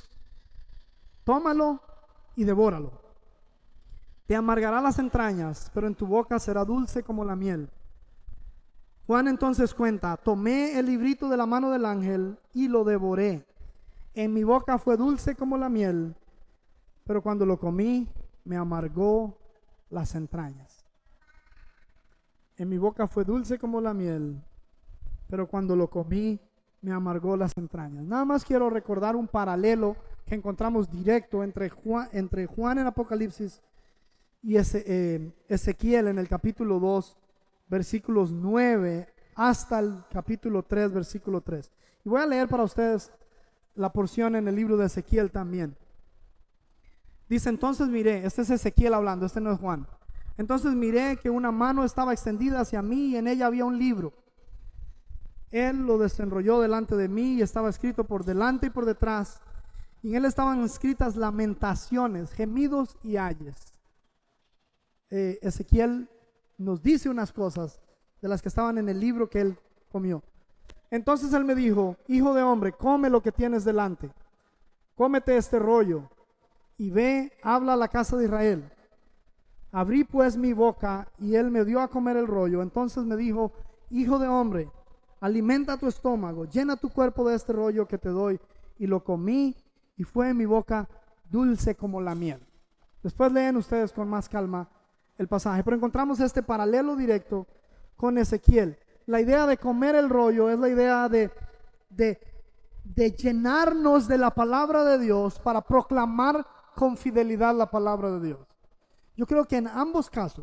tómalo y devóralo. Te amargará las entrañas, pero en tu boca será dulce como la miel. Juan entonces cuenta: tomé el librito de la mano del ángel y lo devoré. En mi boca fue dulce como la miel, pero cuando lo comí me amargó las entrañas. En mi boca fue dulce como la miel, pero cuando lo comí me amargó las entrañas. Nada más quiero recordar un paralelo que encontramos directo entre Juan, entre Juan en Apocalipsis y ese, eh, Ezequiel en el capítulo dos, versículos nueve hasta el capítulo tres, versículo tres. Y voy a leer para ustedes la porción en el libro de Ezequiel también. Dice: entonces miré, este es Ezequiel hablando, este no es Juan. Entonces miré que una mano estaba extendida hacia mí y en ella había un libro. Él lo desenrolló delante de mí y estaba escrito por delante y por detrás. Y en él estaban escritas lamentaciones, gemidos y ayes. Eh, Ezequiel nos dice unas cosas de las que estaban en el libro que él comió. Entonces él me dijo: hijo de hombre, come lo que tienes delante, cómete este rollo y ve, habla a la casa de Israel. Abrí pues mi boca y él me dio a comer el rollo. Entonces me dijo: hijo de hombre, alimenta tu estómago, llena tu cuerpo de este rollo que te doy. Y lo comí y fue en mi boca dulce como la miel. Después leen ustedes con más calma el pasaje, pero encontramos este paralelo directo con Ezequiel. La idea de comer el rollo es la idea de, de, de llenarnos de la palabra de Dios para proclamar con fidelidad la palabra de Dios. Yo creo que en ambos casos,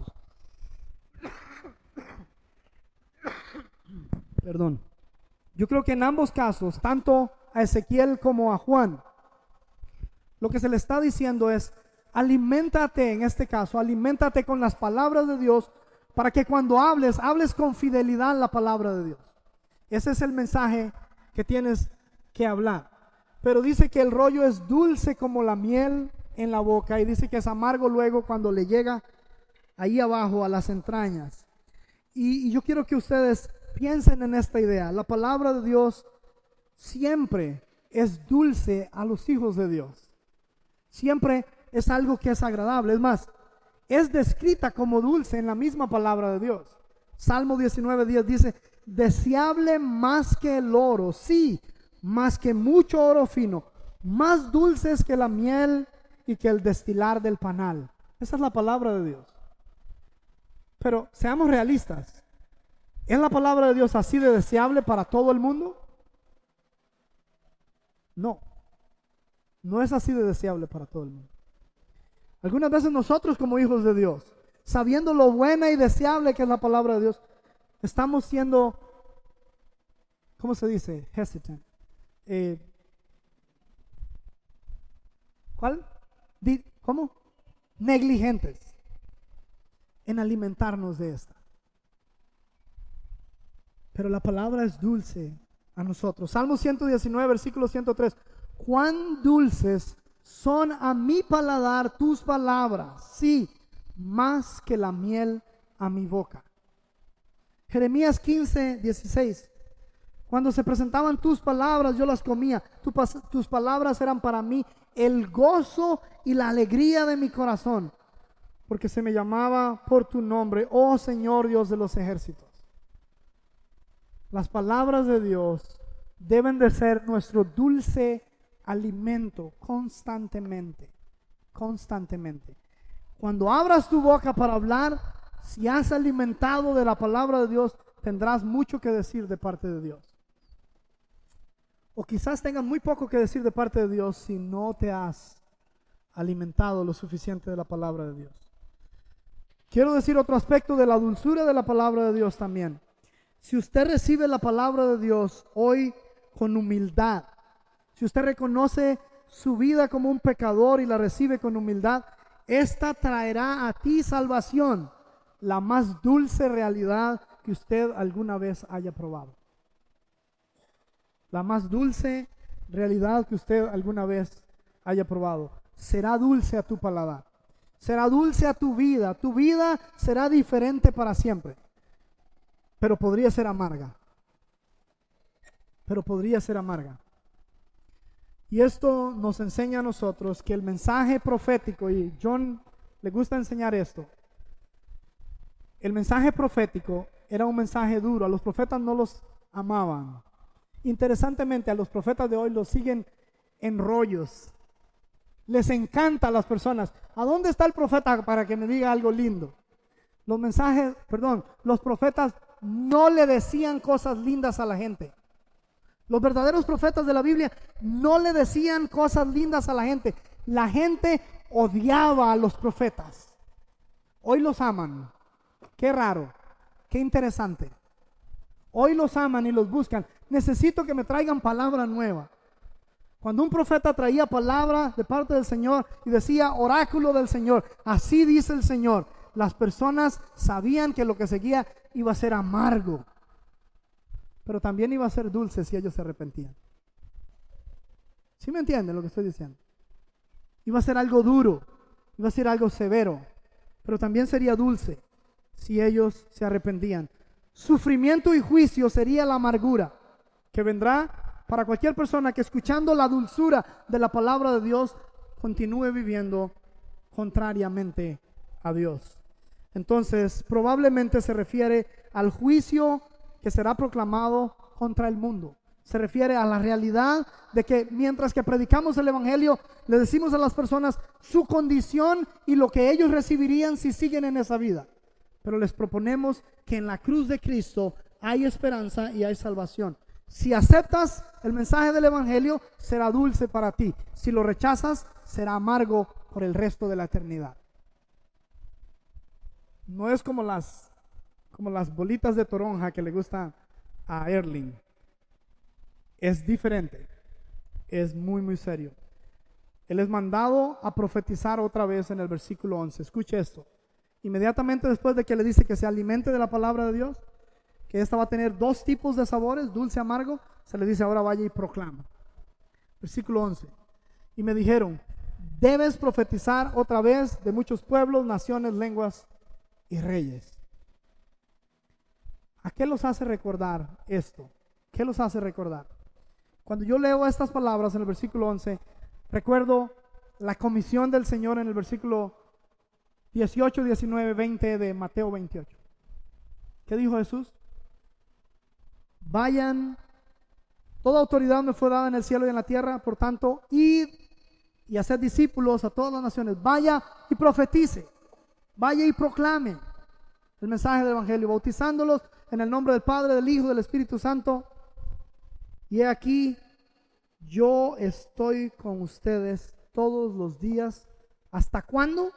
perdón, yo creo que en ambos casos, tanto a Ezequiel como a Juan, lo que se le está diciendo es: aliméntate, en este caso, aliméntate con las palabras de Dios, para que cuando hables, hables con fidelidad la palabra de Dios. Ese es el mensaje que tienes que hablar. Pero dice que el rollo es dulce como la miel en la boca, y dice que es amargo luego cuando le llega ahí abajo a las entrañas. Y, y yo quiero que ustedes piensen en esta idea. La palabra de Dios siempre es dulce a los hijos de Dios. Siempre es algo que es agradable. Es más, es descrita como dulce en la misma palabra de Dios. Salmo diecinueve diez dice: deseable más que el oro, sí, más que mucho oro fino, más dulces que la miel y que el destilar del panal. Esa es la palabra de Dios. Pero seamos realistas, ¿es la palabra de Dios así de deseable para todo el mundo? No, no es así de deseable para todo el mundo. Algunas veces nosotros, como hijos de Dios, sabiendo lo buena y deseable que es la palabra de Dios, estamos siendo, ¿cómo se dice? Hesitant. Eh, ¿Cuál? Di- ¿Cómo? Negligentes en alimentarnos de esta. Pero la palabra es dulce a nosotros. Salmo ciento diecinueve, versículo ciento tres. Cuán dulces son a mi paladar tus palabras, sí, más que la miel a mi boca. Jeremías quince, dieciséis. Cuando se presentaban tus palabras, yo las comía. Tu, tus palabras eran para mí el gozo y la alegría de mi corazón, porque se me llamaba por tu nombre, oh Señor Dios de los ejércitos. Las palabras de Dios deben de ser nuestro dulce alimento constantemente, constantemente. Cuando abras tu boca para hablar, si has alimentado de la palabra de Dios, tendrás mucho que decir de parte de Dios. O quizás tengas muy poco que decir de parte de Dios si no te has alimentado lo suficiente de la palabra de Dios. Quiero decir otro aspecto de la dulzura de la palabra de Dios también. Si usted recibe la palabra de Dios hoy con humildad, si usted reconoce su vida como un pecador y la recibe con humildad, esta traerá a ti salvación, la más dulce realidad que usted alguna vez haya probado. La más dulce realidad que usted alguna vez haya probado. Será dulce a tu paladar. Será dulce a tu vida. Tu vida será diferente para siempre. Pero podría ser amarga. Pero podría ser amarga. Y esto nos enseña a nosotros que el mensaje profético, y John le gusta enseñar esto, el mensaje profético era un mensaje duro. A los profetas no los amaban. Interesantemente, a los profetas de hoy los siguen en rollos. Les encanta a las personas. ¿A dónde está el profeta para que me diga algo lindo? Los mensajes, perdón, los profetas no le decían cosas lindas a la gente. Los verdaderos profetas de la Biblia no le decían cosas lindas a la gente. La gente odiaba a los profetas. Hoy los aman. Qué raro, qué interesante. Hoy los aman y los buscan. Necesito que me traigan palabra nueva. Cuando un profeta traía palabra de parte del Señor y decía oráculo del Señor, así dice el Señor, las personas sabían que lo que seguía iba a ser amargo, pero también iba a ser dulce si ellos se arrepentían. ¿Sí me entienden lo que estoy diciendo? Iba a ser algo duro, iba a ser algo severo, pero también sería dulce si ellos se arrepentían. Sufrimiento y juicio sería la amargura que vendrá para cualquier persona que, escuchando la dulzura de la palabra de Dios, continúe viviendo contrariamente a Dios. Entonces, probablemente se refiere al juicio que será proclamado contra el mundo. Se refiere a la realidad de que mientras que predicamos el evangelio, le decimos a las personas su condición y lo que ellos recibirían si siguen en esa vida. Pero les proponemos que en la cruz de Cristo hay esperanza y hay salvación. Si aceptas el mensaje del evangelio, será dulce para ti. Si lo rechazas, será amargo por el resto de la eternidad. No es como las, como las bolitas de toronja que le gusta a Erling. Es diferente. Es muy, muy serio. Él es mandado a profetizar otra vez en el versículo once. Escuche esto. Inmediatamente después de que le dice que se alimente de la palabra de Dios, que esta va a tener dos tipos de sabores, dulce y amargo, se le dice ahora vaya y proclama. Versículo once. Y me dijeron, debes profetizar otra vez de muchos pueblos, naciones, lenguas y reyes. ¿A qué los hace recordar esto? ¿Qué los hace recordar? Cuando yo leo estas palabras en el versículo once, recuerdo la comisión del Señor en el versículo dieciocho, diecinueve, veinte de Mateo veintiocho. ¿Qué dijo Jesús? Vayan, toda autoridad me fue dada en el cielo y en la tierra, por tanto, id y haced discípulos a todas las naciones. Vaya y profetice, vaya y proclame el mensaje del evangelio, bautizándolos en el nombre del Padre, del Hijo y del Espíritu Santo. Y he aquí, yo estoy con ustedes todos los días. ¿Hasta cuándo?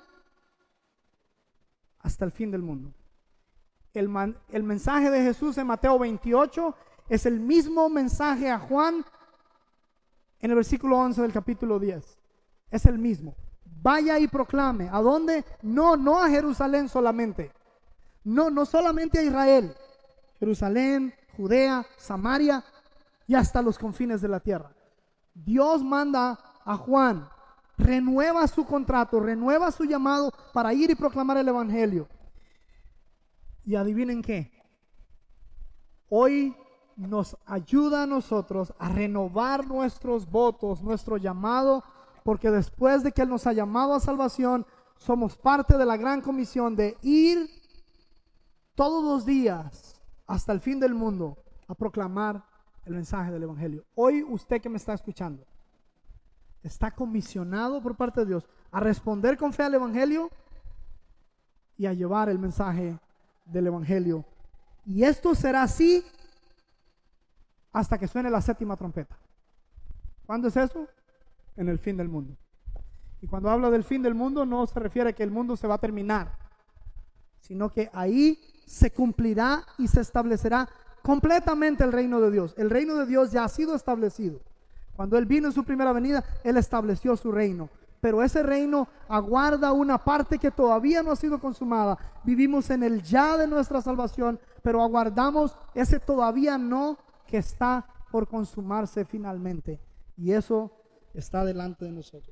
Hasta el fin del mundo. El, man, el mensaje de Jesús en Mateo veintiocho es el mismo mensaje a Juan en el versículo once del capítulo diez. Es el mismo. Vaya y proclame. ¿A dónde? No, no a Jerusalén solamente. No, no solamente a Israel. Jerusalén, Judea, Samaria y hasta los confines de la tierra. Dios manda a Juan, renueva su contrato, renueva su llamado para ir y proclamar el evangelio. Y adivinen qué, hoy nos ayuda a nosotros a renovar nuestros votos, nuestro llamado, porque después de que Él nos ha llamado a salvación, somos parte de la gran comisión de ir todos los días hasta el fin del mundo a proclamar el mensaje del evangelio. Hoy usted que me está escuchando está comisionado por parte de Dios a responder con fe al evangelio y a llevar el mensaje del evangelio. Y esto será así hasta que suene la séptima trompeta. ¿Cuándo es eso? En el fin del mundo. Y cuando habla del fin del mundo no se refiere a que el mundo se va a terminar. sino que ahí se cumplirá y se establecerá completamente el reino de Dios. El reino de Dios ya ha sido establecido. Cuando Él vino en su primera venida, Él estableció su reino. Pero ese reino aguarda una parte que todavía no ha sido consumada. Vivimos en el ya de nuestra salvación, pero aguardamos ese todavía no que está por consumarse finalmente. Y eso está delante de nosotros.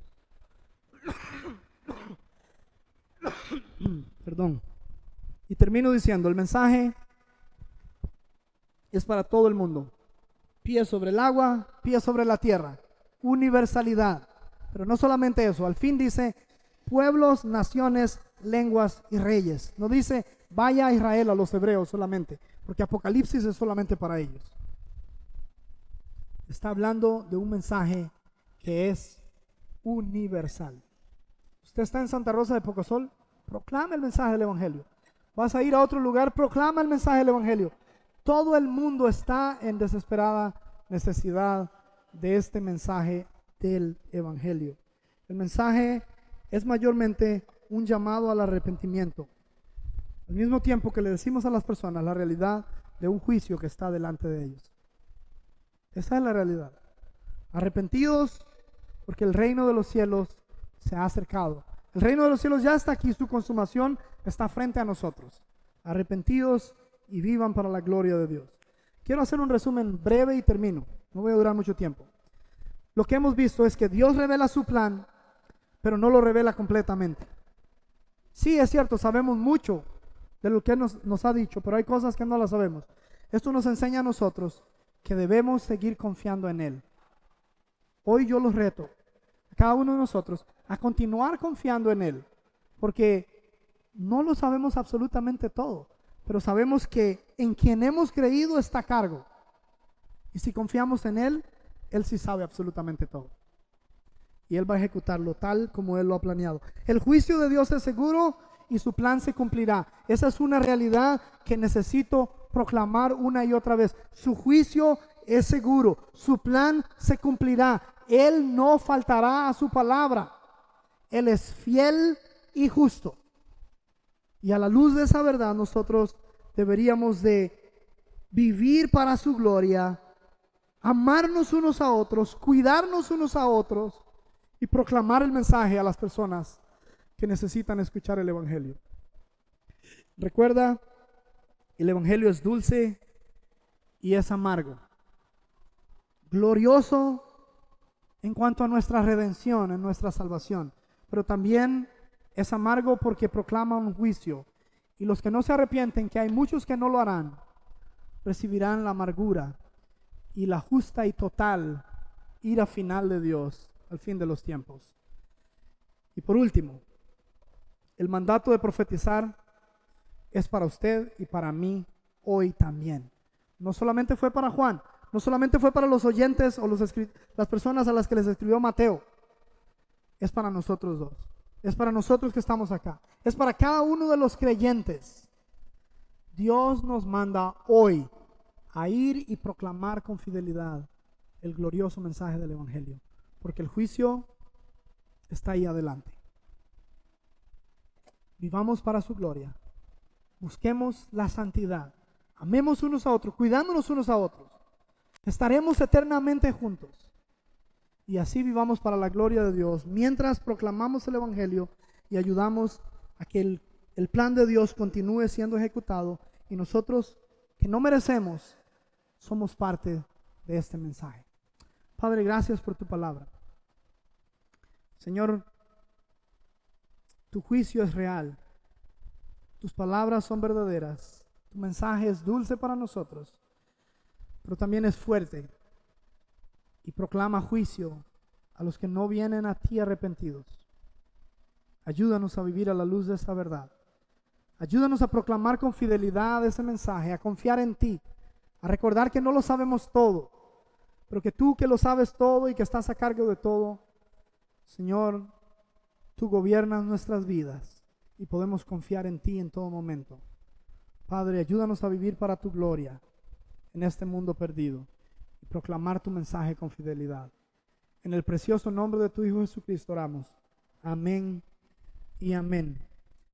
Perdón. Y termino diciendo, el mensaje es para todo el mundo. Pies sobre el agua, pies sobre la tierra. Universalidad. Pero no solamente eso, al fin dice pueblos, naciones, lenguas y reyes. No dice vaya a Israel, a los hebreos solamente, porque Apocalipsis es solamente para ellos. Está hablando de un mensaje que es universal. Usted está en Santa Rosa de Pocosol, proclama el mensaje del Evangelio. Vas a ir a otro lugar, proclama el mensaje del Evangelio. Todo el mundo está en desesperada necesidad de este mensaje del Evangelio. El mensaje es mayormente un llamado al arrepentimiento, al mismo tiempo que le decimos a las personas la realidad de un juicio que está delante de ellos. Esa es la realidad. Arrepentidos porque el reino de los cielos se ha acercado. El reino de los cielos ya está aquí, su consumación está frente a nosotros. Arrepentidos y vivan para la gloria de Dios. Quiero hacer un resumen breve y termino. No voy a durar mucho tiempo. Lo que hemos visto es que Dios revela su plan, pero no lo revela completamente. Sí, es cierto, sabemos mucho de lo que nos, nos ha dicho, pero hay cosas que no las sabemos. Esto nos enseña a nosotros que debemos seguir confiando en Él. Hoy yo los reto, a cada uno de nosotros, a continuar confiando en Él, porque no lo sabemos absolutamente todo, pero sabemos que en quien hemos creído está a cargo. Y si confiamos en Él, Él sí sabe absolutamente todo. Y Él va a ejecutarlo tal como Él lo ha planeado. El juicio de Dios es seguro y su plan se cumplirá. Esa es una realidad que necesito proclamar una y otra vez. Su juicio es seguro, su plan se cumplirá. Él no faltará a su palabra. Él es fiel y justo. Y a la luz de esa verdad nosotros deberíamos de vivir para su gloria, amarnos unos a otros, cuidarnos unos a otros y proclamar el mensaje a las personas que necesitan escuchar el Evangelio. Recuerda, el Evangelio es dulce y es amargo. Glorioso en cuanto a nuestra redención, en nuestra salvación, pero también es amargo porque proclama un juicio. Y los que no se arrepienten, que hay muchos que no lo harán, recibirán la amargura y la justa y total ira final de Dios al fin de los tiempos. Y por último, el mandato de profetizar es para usted y para mí hoy también. No solamente fue para Juan, no solamente fue para los oyentes o los las personas a las que les escribió Mateo, es para nosotros dos, es para nosotros que estamos acá, es para cada uno de los creyentes. Dios nos manda hoy a ir y proclamar con fidelidad el glorioso mensaje del Evangelio, porque el juicio está ahí adelante. Vivamos para su gloria, busquemos la santidad, amemos unos a otros, cuidándonos unos a otros, estaremos eternamente juntos. Y así vivamos para la gloria de Dios mientras proclamamos el Evangelio y ayudamos a que el, el plan de Dios continúe siendo ejecutado, y nosotros que no merecemos somos parte de este mensaje. Padre, gracias por tu palabra. Señor, tu juicio es real, tus palabras son verdaderas, tu mensaje es dulce para nosotros, pero también es fuerte y proclama juicio a los que no vienen a ti arrepentidos. Ayúdanos a vivir a la luz de esta verdad. Ayúdanos a proclamar con fidelidad ese mensaje, a confiar en ti, a recordar que no lo sabemos todo, pero que tú que lo sabes todo y que estás a cargo de todo, Señor, tú gobiernas nuestras vidas y podemos confiar en ti en todo momento. Padre, ayúdanos a vivir para tu gloria en este mundo perdido y proclamar tu mensaje con fidelidad. En el precioso nombre de tu Hijo Jesucristo oramos. Amén y amén.